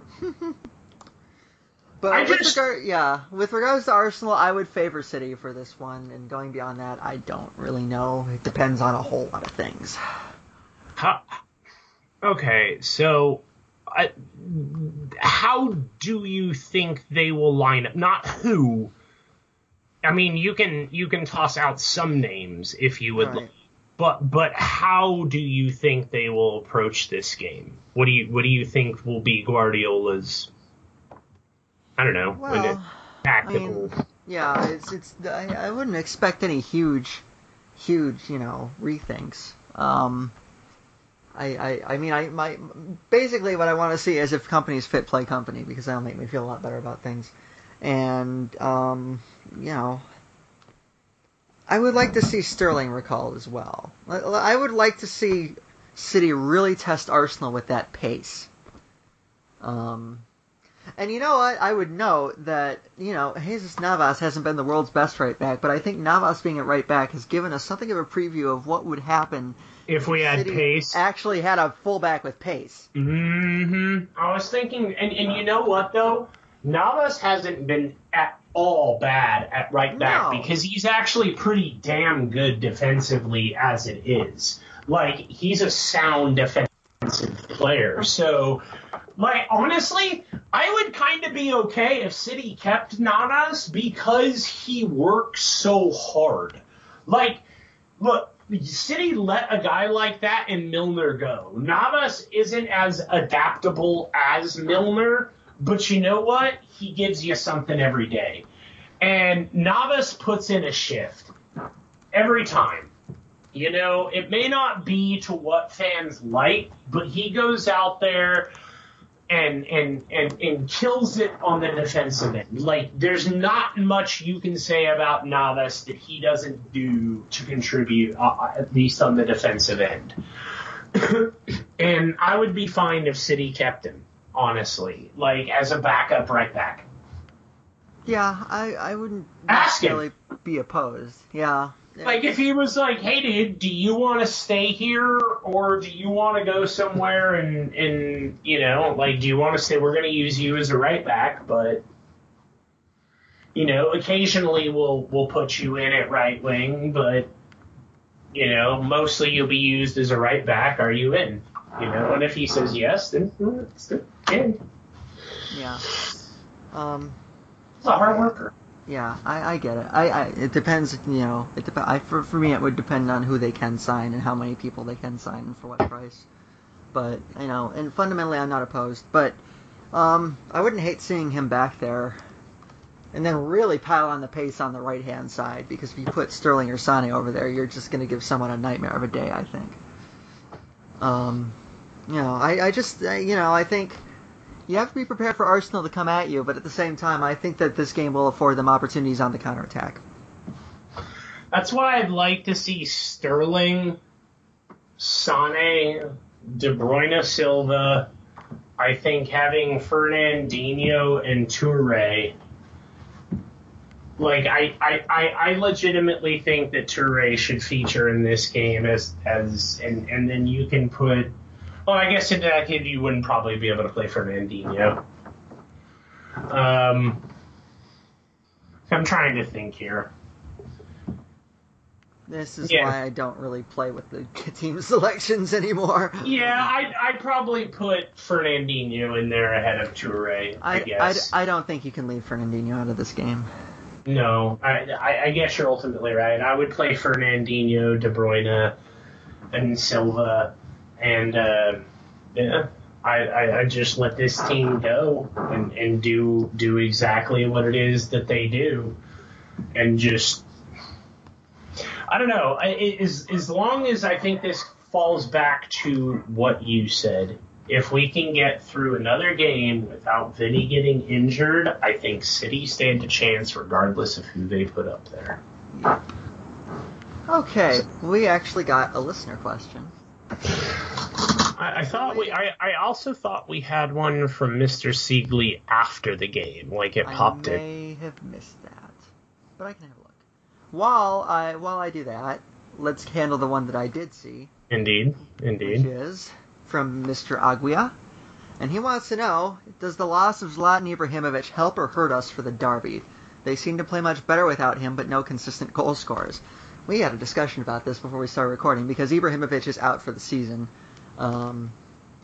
But I with just, regard, yeah, with regards to Arsenal, I would favor City for this one, and going beyond that, I don't really know. It depends on a whole lot of things. How Okay, so I, how do you think they will line up? Not who. I mean, you can you can toss out some names if you would, Right. like, but but how do you think they will approach this game? What do you what do you think will be Guardiola's? I don't know. Well, tactical. I mean, yeah, it's it's. I, I wouldn't expect any huge, huge, you know, rethinks. Um, I, I, I mean, I my basically what I want to see is if companies fit play company, because that'll make me feel a lot better about things. And um, you know, I would like to see Sterling recalled as well. I I would like to see City really test Arsenal with that pace. Um, and you know what? I would note that, you know, Jesus Navas hasn't been the world's best right back, but I think Navas being at right back has given us something of a preview of what would happen if we had City pace. Actually had a fullback with pace. Mm-hmm. I was thinking, and, and you know what, though? Navas hasn't been at all bad at right back No. because he's actually pretty damn good defensively as it is. Like, he's a sound defensive player. So, like, honestly, I would kind of be okay if City kept Navas because he works so hard. Like, look, City let a guy like that and Milner go. Navas isn't as adaptable as Milner, but you know what? He gives you something every day. And Navas puts in a shift every time. You know, it may not be to what fans like, but he goes out there and and and, and kills it on the defensive end. Like, there's not much you can say about Navas that he doesn't do to contribute, uh, at least on the defensive end. And I would be fine if City kept him, honestly, like as a backup right back. Yeah, I, I wouldn't Ask him. necessarily be opposed. Yeah. Like, if he was like, hey, dude, do you want to stay here or do you want to go somewhere and, and, you know, like, do you want to stay? We're going to use you as a right back, but, you know, occasionally we'll, we'll put you in at right wing, but, you know, mostly you'll be used as a right back. Are you in? You know, and if he says yes, then mm, it's good. In. Yeah. Um, He's a hard worker. Yeah, I, I get it. I, I it depends, you know. It dep- I, for for me, it would depend on who they can sign and how many people they can sign and for what price. But you know, and fundamentally, I'm not opposed. But um, I wouldn't hate seeing him back there, and then really pile on the pace on the right hand side, because if you put Sterling or Sane over there, you're just going to give someone a nightmare of a day, I think. Um, you know, I I just uh, you know I think. You have to be prepared for Arsenal to come at you, but at the same time, I think that this game will afford them opportunities on the counterattack. That's why I'd like to see Sterling, Sane, De Bruyne, Silva. I think having Fernandinho and Toure. Like, I, I, I, I legitimately think that Toure should feature in this game as as and, and then you can put. Well, I guess in that case you wouldn't probably be able to play Fernandinho. Um, I'm trying to think here. This is Yeah. why I don't really play with the team selections anymore. Yeah, I'd, I'd probably put Fernandinho in there ahead of Toure, I, I, guess. I, I don't think you can leave Fernandinho out of this game. No, I, I, I guess you're ultimately right. I would play Fernandinho, De Bruyne, and Silva. And, uh, yeah, I, I, I just let this team go and, and do do exactly what it is that they do. And just, I don't know, I, as, as long as I think this falls back to what you said, if we can get through another game without Vinny getting injured, I think City stand a chance regardless of who they put up there. Yep. Okay, we actually got a listener question. I, I thought we. I, I also thought we had one from Mister Siegley after the game, like it popped I in. may have missed that, but I can have a look. While I while I do that, let's handle the one that I did see, Indeed, which indeed. is from Mister Aguia, and he wants to know: does the loss of Zlatan Ibrahimovic help or hurt us for the derby? They seem to play much better without him, but no consistent goal scorers. We had a discussion about this before we started recording, because Ibrahimovic is out for the season. Um,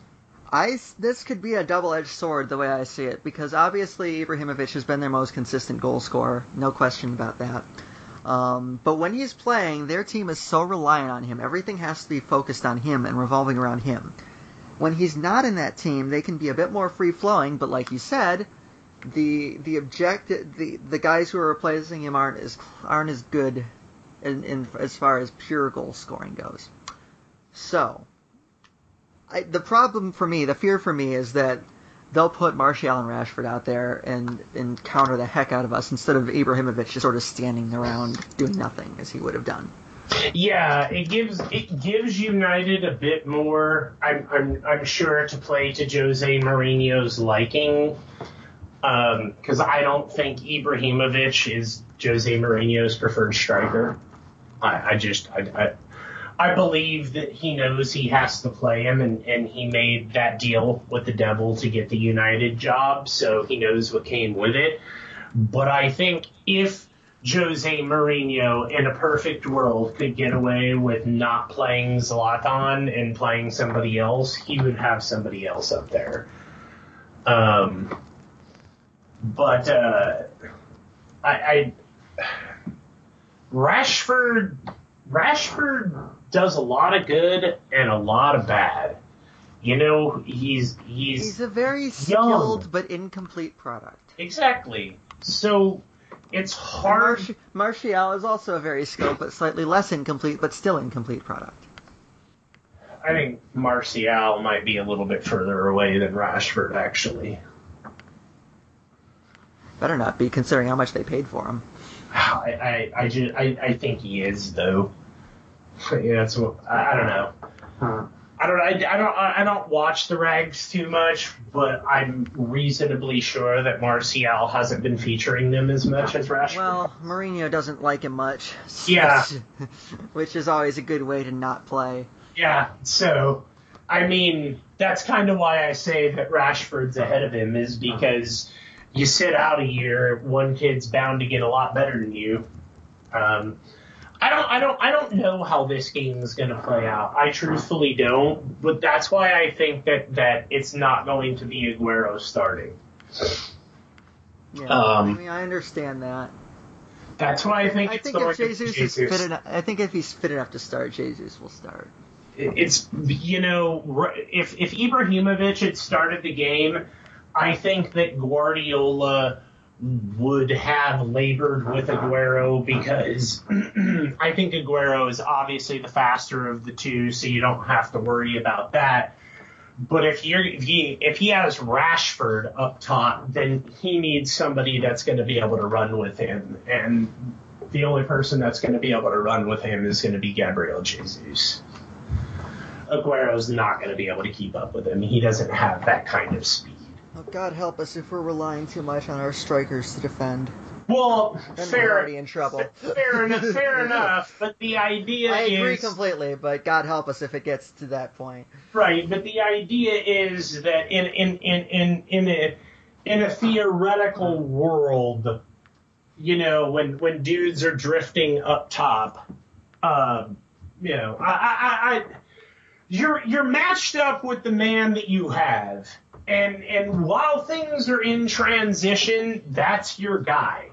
I, this could be a double-edged sword the way I see it, because obviously Ibrahimovic has been their most consistent goal scorer, no question about that. Um, but when he's playing, their team is so reliant on him. Everything has to be focused on him and revolving around him. When he's not in that team, they can be a bit more free-flowing, but like you said, the the object the the guys who are replacing him aren't as aren't as good in, in as far as pure goal scoring goes. So, I, the problem for me, the fear for me, is that they'll put Martial and Rashford out there and, and counter the heck out of us instead of Ibrahimovic just sort of standing around doing nothing as he would have done. Yeah, it gives it gives United a bit more. I'm I'm I'm sure to play to Jose Mourinho's liking, because um, I don't think Ibrahimovic is Jose Mourinho's preferred striker. I, I just I, I I believe that he knows he has to play him, and, and he made that deal with the devil to get the United job, so he knows what came with it. But I think if Jose Mourinho, in a perfect world, could get away with not playing Zlatan and playing somebody else, he would have somebody else up there. Um, but uh, I, I Rashford Rashford does a lot of good and a lot of bad. You know, he's he's he's a very young. skilled but incomplete product. Exactly. So it's hard. Marti- Martial is also a very skilled but slightly less incomplete but still incomplete product. I think Martial might be a little bit further away than Rashford, actually. Better not be, considering how much they paid for him. I I I, just, I, I think he is, though. Yeah, that's what I, I don't know. Huh. I don't I, I don't I don't watch the Rags too much, but I'm reasonably sure that Martial hasn't been featuring them as much as Rashford. Well, Mourinho doesn't like him much. Yeah, which is always a good way to not play. Yeah, so I mean that's kind of why I say that Rashford's ahead of him, is because you sit out a year, one kid's bound to get a lot better than you. Um, I don't, I don't, I don't know how this game is going to play out. I truthfully don't, but that's why I think that, that it's not going to be Aguero starting. Yeah, um, I mean, I understand that. That's why I think I it's think going if Jesus, to be Jesus. Is fit enough, I think if he's fit enough to start, Jesus will start. It's, you know, if if Ibrahimovic had started the game, I think that Guardiola would have labored with Aguero, because I think Aguero is obviously the faster of the two, so you don't have to worry about that. But if you're if he if he has Rashford up top, then he needs somebody that's going to be able to run with him, and the only person that's going to be able to run with him is going to be Gabriel Jesus. Aguero's not going to be able to keep up with him. He doesn't have that kind of speed. Oh, God help us if we're relying too much on our strikers to defend. Well, then fair, we're already in trouble. fair enough. Fair enough. But the idea I is, agree completely. But God help us if it gets to that point. Right. But the idea is that in in in in in a in a theoretical world, you know, when when dudes are drifting up top, um, you know, I, I, I you're you're matched up with the man that you have. And and while things are in transition, that's your guy.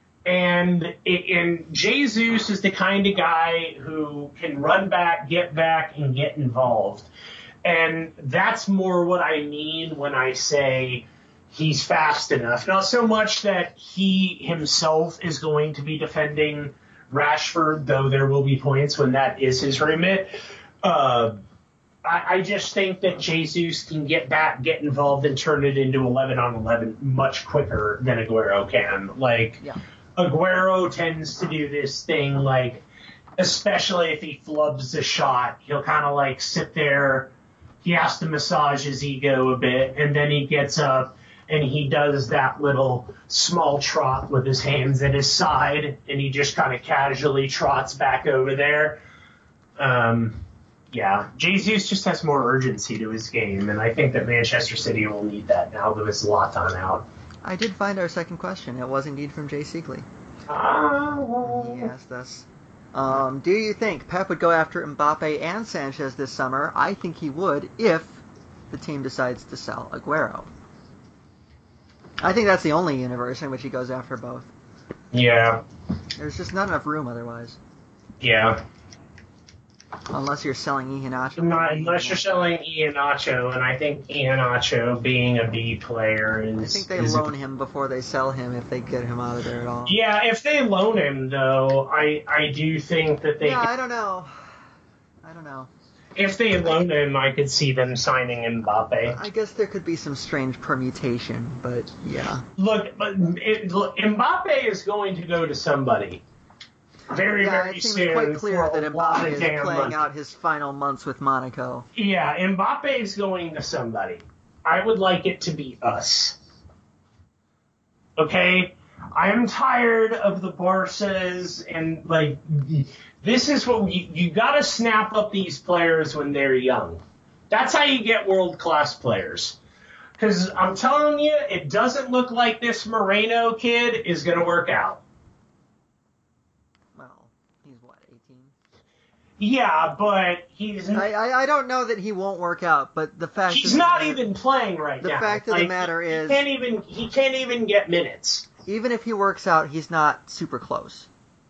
And and Jesus is the kind of guy who can run back, get back, and get involved. And that's more what I mean when I say he's fast enough. Not so much that he himself is going to be defending Rashford, though there will be points when that is his remit. Uh, I, I just think that Jesus can get back, get involved, and turn it into eleven on eleven much quicker than Aguero can. Like, yeah. Aguero tends to do this thing, like, especially if he flubs a shot, he'll kind of, like, sit there. He has to massage his ego a bit, and then he gets up, and he does that little small trot with his hands at his side, and he just kind of casually trots back over there. Um... Yeah, Jesus just has more urgency to his game, and I think that Manchester City will need that now with Zlatan out. I did find our second question. It was indeed from Jay Siegley. Oh. He asked us, um, do you think Pep would go after Mbappe and Sanchez this summer? I think he would if the team decides to sell Aguero. I think that's the only universe in which he goes after both. Yeah. There's just not enough room otherwise. Yeah. Unless you're selling Iheanacho. Not unless you're selling Iheanacho, and I think Iheanacho being a B player is... I think they is loan him before they sell him if they get him out of there at all. Yeah, if they loan him, though, I, I do think that they... Yeah, I don't know. I don't know. If they loan him, I could see them signing Mbappe. I guess there could be some strange permutation, but yeah. Look, but it, look, Mbappe is going to go to somebody. Very, yeah, very it seems soon. quite clear for that a lot Mbappe of is damn playing money. out his final months with Monaco. Yeah, Mbappe is going to somebody. I would like it to be us. Okay? I am tired of the Barças and, like, this is what we, you gotta snap up these players when they're young. That's how you get world-class players. Because I'm telling you, it doesn't look like this Moreno kid is gonna work out. Well, he's what, eighteen? Yeah, but he's I, I, I don't know that he won't work out, but the fact he's of the not matter- even playing right the now. fact of the Like, matter he, is- he can't even he can't even get minutes. even if he works out, he's not super close.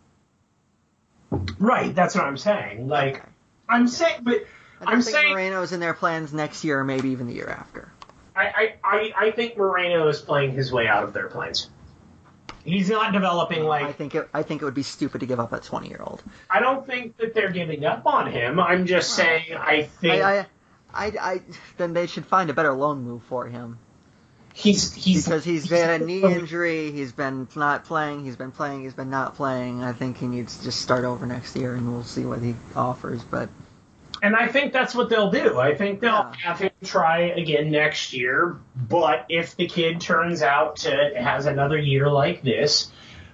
Right, that's what I'm saying. Like, Okay. I'm saying, but I don't I'm think saying Moreno's in their plans next year or maybe even the year after. I, I, I, I think Moreno is playing his way out of their plans. He's not developing like I think it, I think it would be stupid to give up a twenty-year-old. I don't think that they're giving up on him. I'm just Well, saying I think I, I, I, I, then they should find a better loan move for him. he's he's Because he's had a knee injury, he's been not playing, he's been playing, he's been not playing. I think he needs to just start over next year, and we'll see what he offers. But And I think that's what they'll do. I think they'll Yeah. have him try again next year. But if the kid turns out to has another year like this,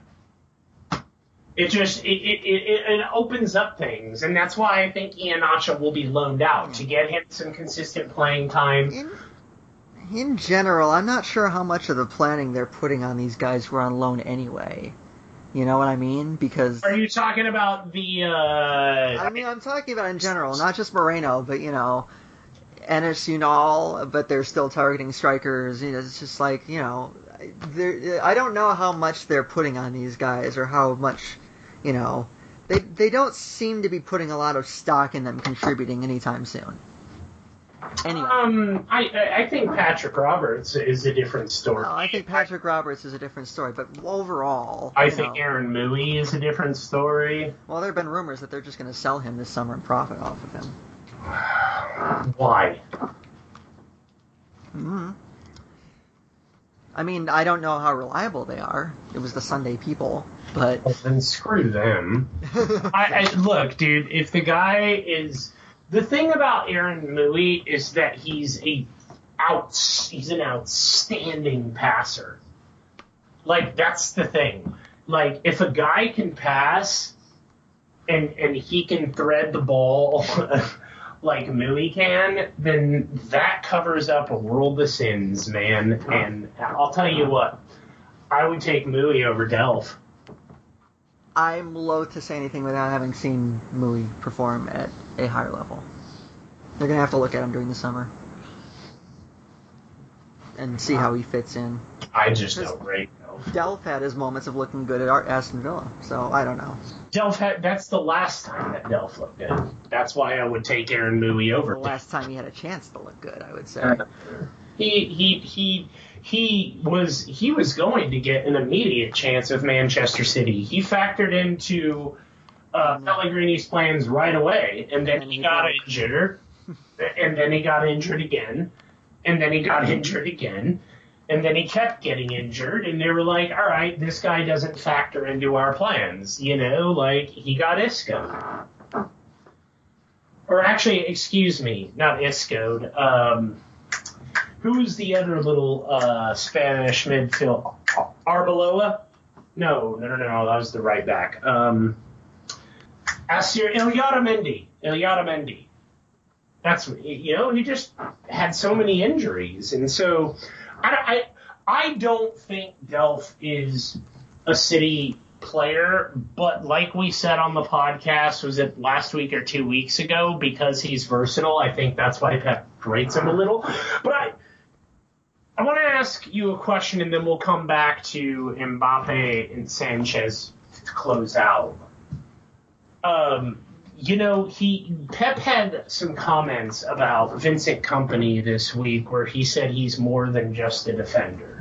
it just it it, it, it opens up things, and that's why I think Iheanacho will be loaned out to get him some consistent playing time. in in general, I'm not sure how much of the planning they're putting on these guys who are on loan anyway. You know what I mean? Because Are you talking about the? Uh, I mean, I'm talking about in general, not just Moreno, but you know, Enes Unal, but they're still targeting strikers. You know, it's just like, you know, they're- I don't know how much they're putting on these guys or how much, you know, they they don't seem to be putting a lot of stock in them contributing anytime soon. Anyway, um, I I I think Patrick Roberts is a different story. no, I think Patrick Roberts is a different story, but overall, I you think know, Aaron Mui is a different story. well, there have been rumors that they're just going to sell him this summer and profit off of him. Why? hmm I mean, I don't know how reliable they are. It was the Sunday People, but Well, then screw them. I, I look, dude. If the guy is the thing about Aaron Mui is that he's a out he's an outstanding passer. Like that's the thing. Like if a guy can pass and and he can thread the ball like Mui can, then that covers up a world of sins, man. And I'll tell you what, I would take Mui over Delph. I'm loath to say anything without having seen Mui perform at a higher level. They're going to have to look at him during the summer and see how he fits in. I just don't rate Delph. Delph had his moments of looking good at Aston Villa, so I don't know. Delph had, that's the last time that Delph looked good. That's why I would take Aaron Mui over. The last time he had a chance to look good, I would say. He he he he was he was going to get an immediate chance with Manchester City. He factored into uh, Pellegrini's plans right away, and then And he he got broke. injured, and then he got injured again, and then he got injured again, and then he kept getting injured, and they were like, all right, this guy doesn't factor into our plans, you know, like he got Isco. Or actually, excuse me, not Isco'd. Um, who's the other little uh, Spanish midfield? Arbeloa? No, no, no, no, that was the right back. Um, Asir Ilyara Mendy. Ilyara Mendy. That's, you know, he just had so many injuries. And so I, I, I don't think Delph is a City player, but like we said on the podcast, was it last week or two weeks ago, because he's versatile, I think that's why Pep rates him a little. But I I want to ask you a question, and then we'll come back to Mbappe and Sanchez to close out. Um, you know, he Pep had some comments about Vincent Kompany this week where he said he's more than just a defender.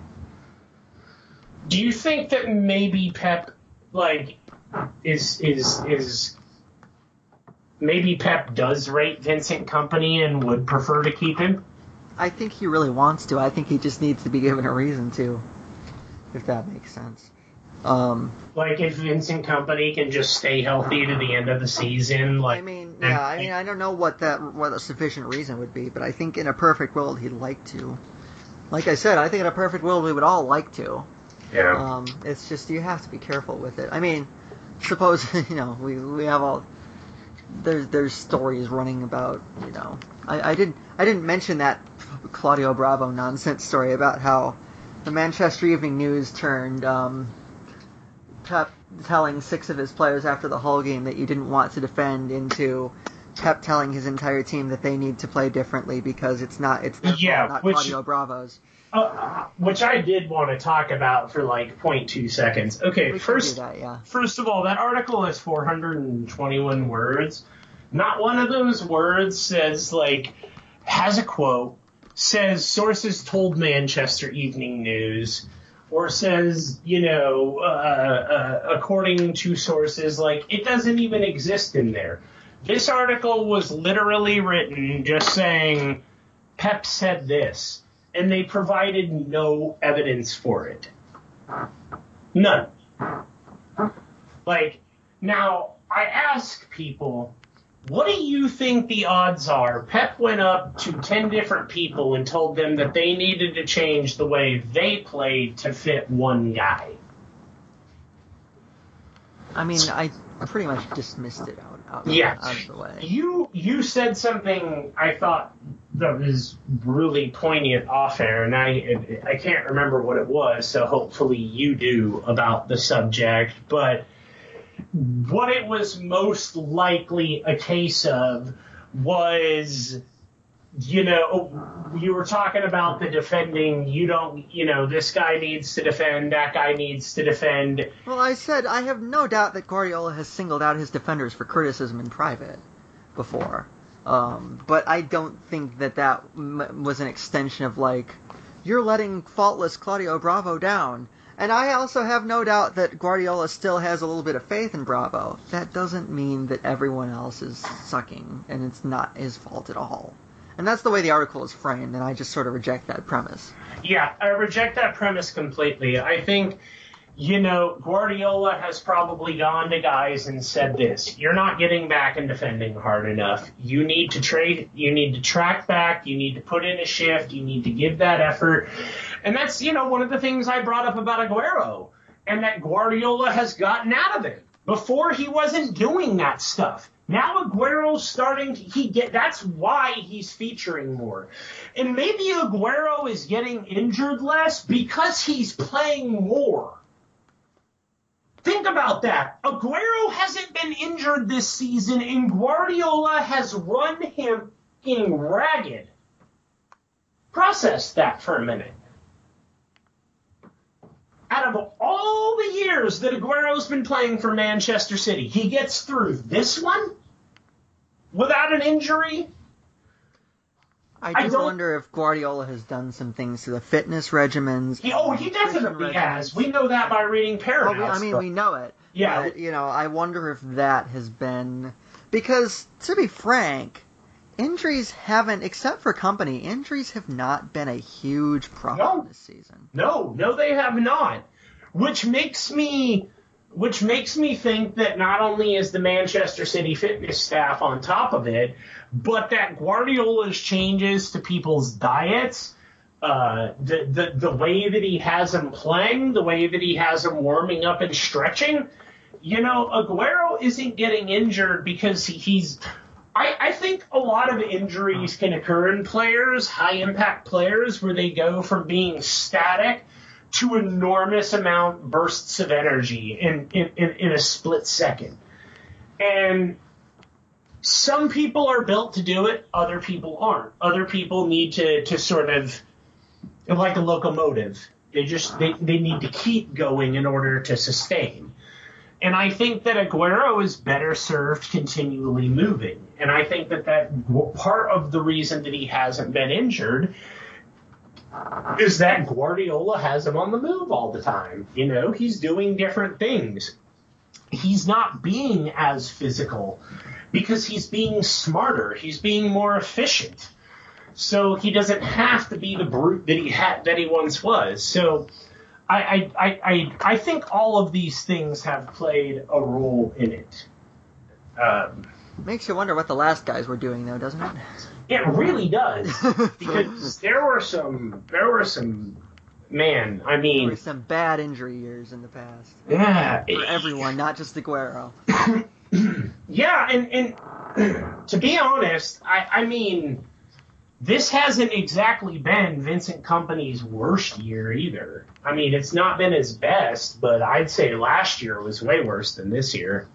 Do you think that maybe Pep, like, is is is maybe Pep does rate Vincent Kompany and would prefer to keep him? I think he really wants to. I think he just needs to be given a reason to, if that makes sense. Um, like if Vincent Kompany can just stay healthy to the end of the season. Like, I mean, yeah, I mean, I don't know what that what a sufficient reason would be, but I think in a perfect world he'd like to. Like I said, I think in a perfect world we would all like to. Yeah. Um, it's just you have to be careful with it. I mean, suppose you know we we have all there's there's stories running about you know I, I didn't I didn't mention that Claudio Bravo nonsense story about how the Manchester Evening News turned um, Pep telling six of his players after the Hull game that you didn't want to defend into Pep telling his entire team that they need to play differently because it's not it's their yeah, fault, not which, Claudio Bravo's. Uh, which I did want to talk about for like zero point two seconds. Okay, we first, that, yeah. first of all, that article has four hundred twenty-one words. Not one of those words says like has a quote, says sources told Manchester Evening News, or says, you know, uh, uh, according to sources. Like, it doesn't even exist in there. This article was literally written just saying Pep said this. And they provided no evidence for it. None. Like, now, I ask people, what do you think the odds are? Pep went up to ten different people and told them that they needed to change the way they played to fit one guy. I mean, I pretty much dismissed it out, out, yeah. out of the way. You, you said something I thought that was really poignant off air, and I I can't remember what it was, so hopefully you do about the subject. But what it was most likely a case of was, you know, you were talking about the defending. You don't, you know, this guy needs to defend, that guy needs to defend. Well, I said I have no doubt that Guardiola has singled out his defenders for criticism in private before. Um, but I don't think that that m- was an extension of, like, you're letting faultless Claudio Bravo down. And I also have no doubt that Guardiola still has a little bit of faith in Bravo. That doesn't mean that everyone else is sucking, and it's not his fault at all. And that's the way the article is framed, and I just sort of reject that premise. Yeah, I reject that premise completely. I think, you know, Guardiola has probably gone to guys and said this: you're not getting back and defending hard enough. You need to trade. You need to track back. You need to put in a shift. You need to give that effort. And that's, you know, one of the things I brought up about Aguero, and that Guardiola has gotten out of it. Before, he wasn't doing that stuff. Now Aguero's starting to, he get, that's why he's featuring more. And maybe Aguero is getting injured less because he's playing more. Think about that. Aguero hasn't been injured this season, and Guardiola has run him in ragged. Process that for a minute. Out of all the years that Aguero's been playing for Manchester City, he gets through this one without an injury? I do I wonder if Guardiola has done some things to the fitness regimens. He, oh, he definitely has. We know that by reading Paradox. Well, I mean, we know it. Yeah. But, you know, I wonder if that has been... Because, to be frank, injuries haven't, except for Kompany, injuries have not been a huge problem no. this season. No, no, they have not. Which makes me... Which makes me think that not only is the Manchester City fitness staff on top of it, but that Guardiola's changes to people's diets, uh, the, the the way that he has them playing, the way that he has them warming up and stretching, you know, Aguero isn't getting injured because he's... I, I think a lot of injuries can occur in players, high-impact players, where they go from being static to enormous amount bursts of energy in, in, in, in a split second. And some people are built to do it, other people aren't. Other people need to, to sort of, like a locomotive, they just they, they need to keep going in order to sustain. And I think that Aguero is better served continually moving. And I think that that part of the reason that he hasn't been injured is that Guardiola has him on the move all the time. You know, he's doing different things. He's not being as physical because he's being smarter. He's being more efficient. So he doesn't have to be the brute that he had that he once was. So I, I, I, I think all of these things have played a role in it. Um, Makes you wonder what the last guys were doing, though, doesn't it? It really does, because there were some, there were some, man. I mean, there were some bad injury years in the past. Yeah, for it, everyone, not just Aguero. Yeah, and and to be honest, I, I mean, this hasn't exactly been Vincent Kompany's worst year either. I mean, it's not been his best, but I'd say last year was way worse than this year.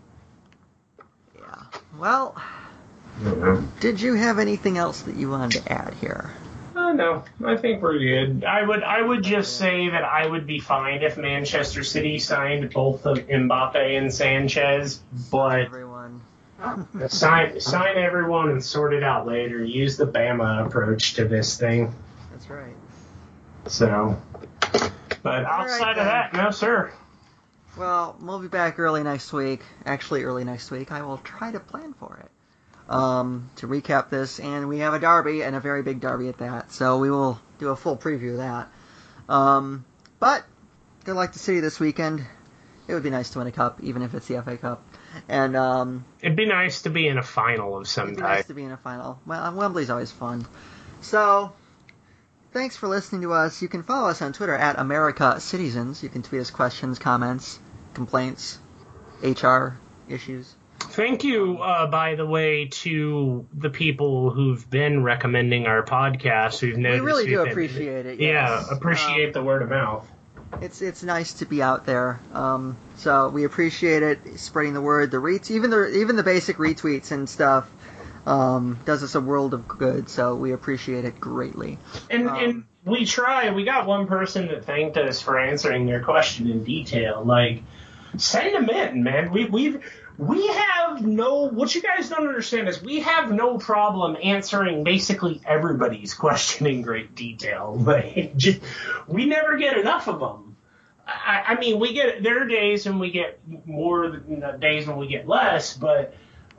Yeah. Well, mm-hmm. Did you have anything else that you wanted to add here? Uh, no, I think we're good. I would I would just say that I would be fine if Manchester City signed both of Mbappe and Sanchez, but everyone. sign sign everyone and sort it out later. Use the Bama approach to this thing. That's right. So, but outside right, of that, no sir. Well, we'll be back early next week. Actually, early next week. I will try to plan for it. Um, to recap this, and we have a derby, and a very big derby at that, so we will do a full preview of that. Um, but, good luck to City this weekend. It would be nice to win a cup, even if it's the F A Cup. And um, it'd be nice to be in a final of some type. It'd be type. nice to be in a final. Well, Wembley's always fun. So, thanks for listening to us. You can follow us on Twitter at America Citizens. You can tweet us questions, comments, complaints, H R issues. Thank you, uh, by the way, to the people who've been recommending our podcast. We've noticed we really do been, appreciate it. Yes. Yeah, appreciate um, the word of mouth. It's it's nice to be out there. Um, so we appreciate it, spreading the word. The rets, even the even the basic retweets and stuff, um, does us a world of good. So we appreciate it greatly. And um, and we try. We got one person that thanked us for answering their question in detail. Like, send them in, man. We we've. We have no, what you guys don't understand is we have no problem answering basically everybody's question in great detail. Like, just, we never get enough of them. I, I mean, we get, there are days when we get more than days when we get less, but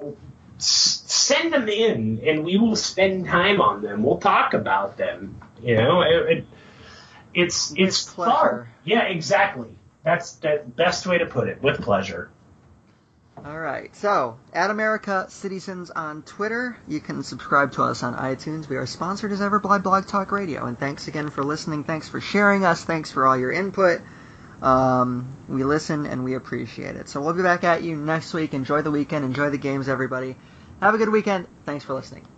s- send them in and we will spend time on them. We'll talk about them. You know, it, it, it's, with it's pleasure. fun. Yeah, exactly. That's the best way to put it, with pleasure. All right. So, at America Citizens on Twitter. You can subscribe to us on iTunes. We are sponsored as ever by Blog Talk Radio. And thanks again for listening. Thanks for sharing us. Thanks for all your input. Um, we listen and we appreciate it. So we'll be back at you next week. Enjoy the weekend. Enjoy the games, everybody. Have a good weekend. Thanks for listening.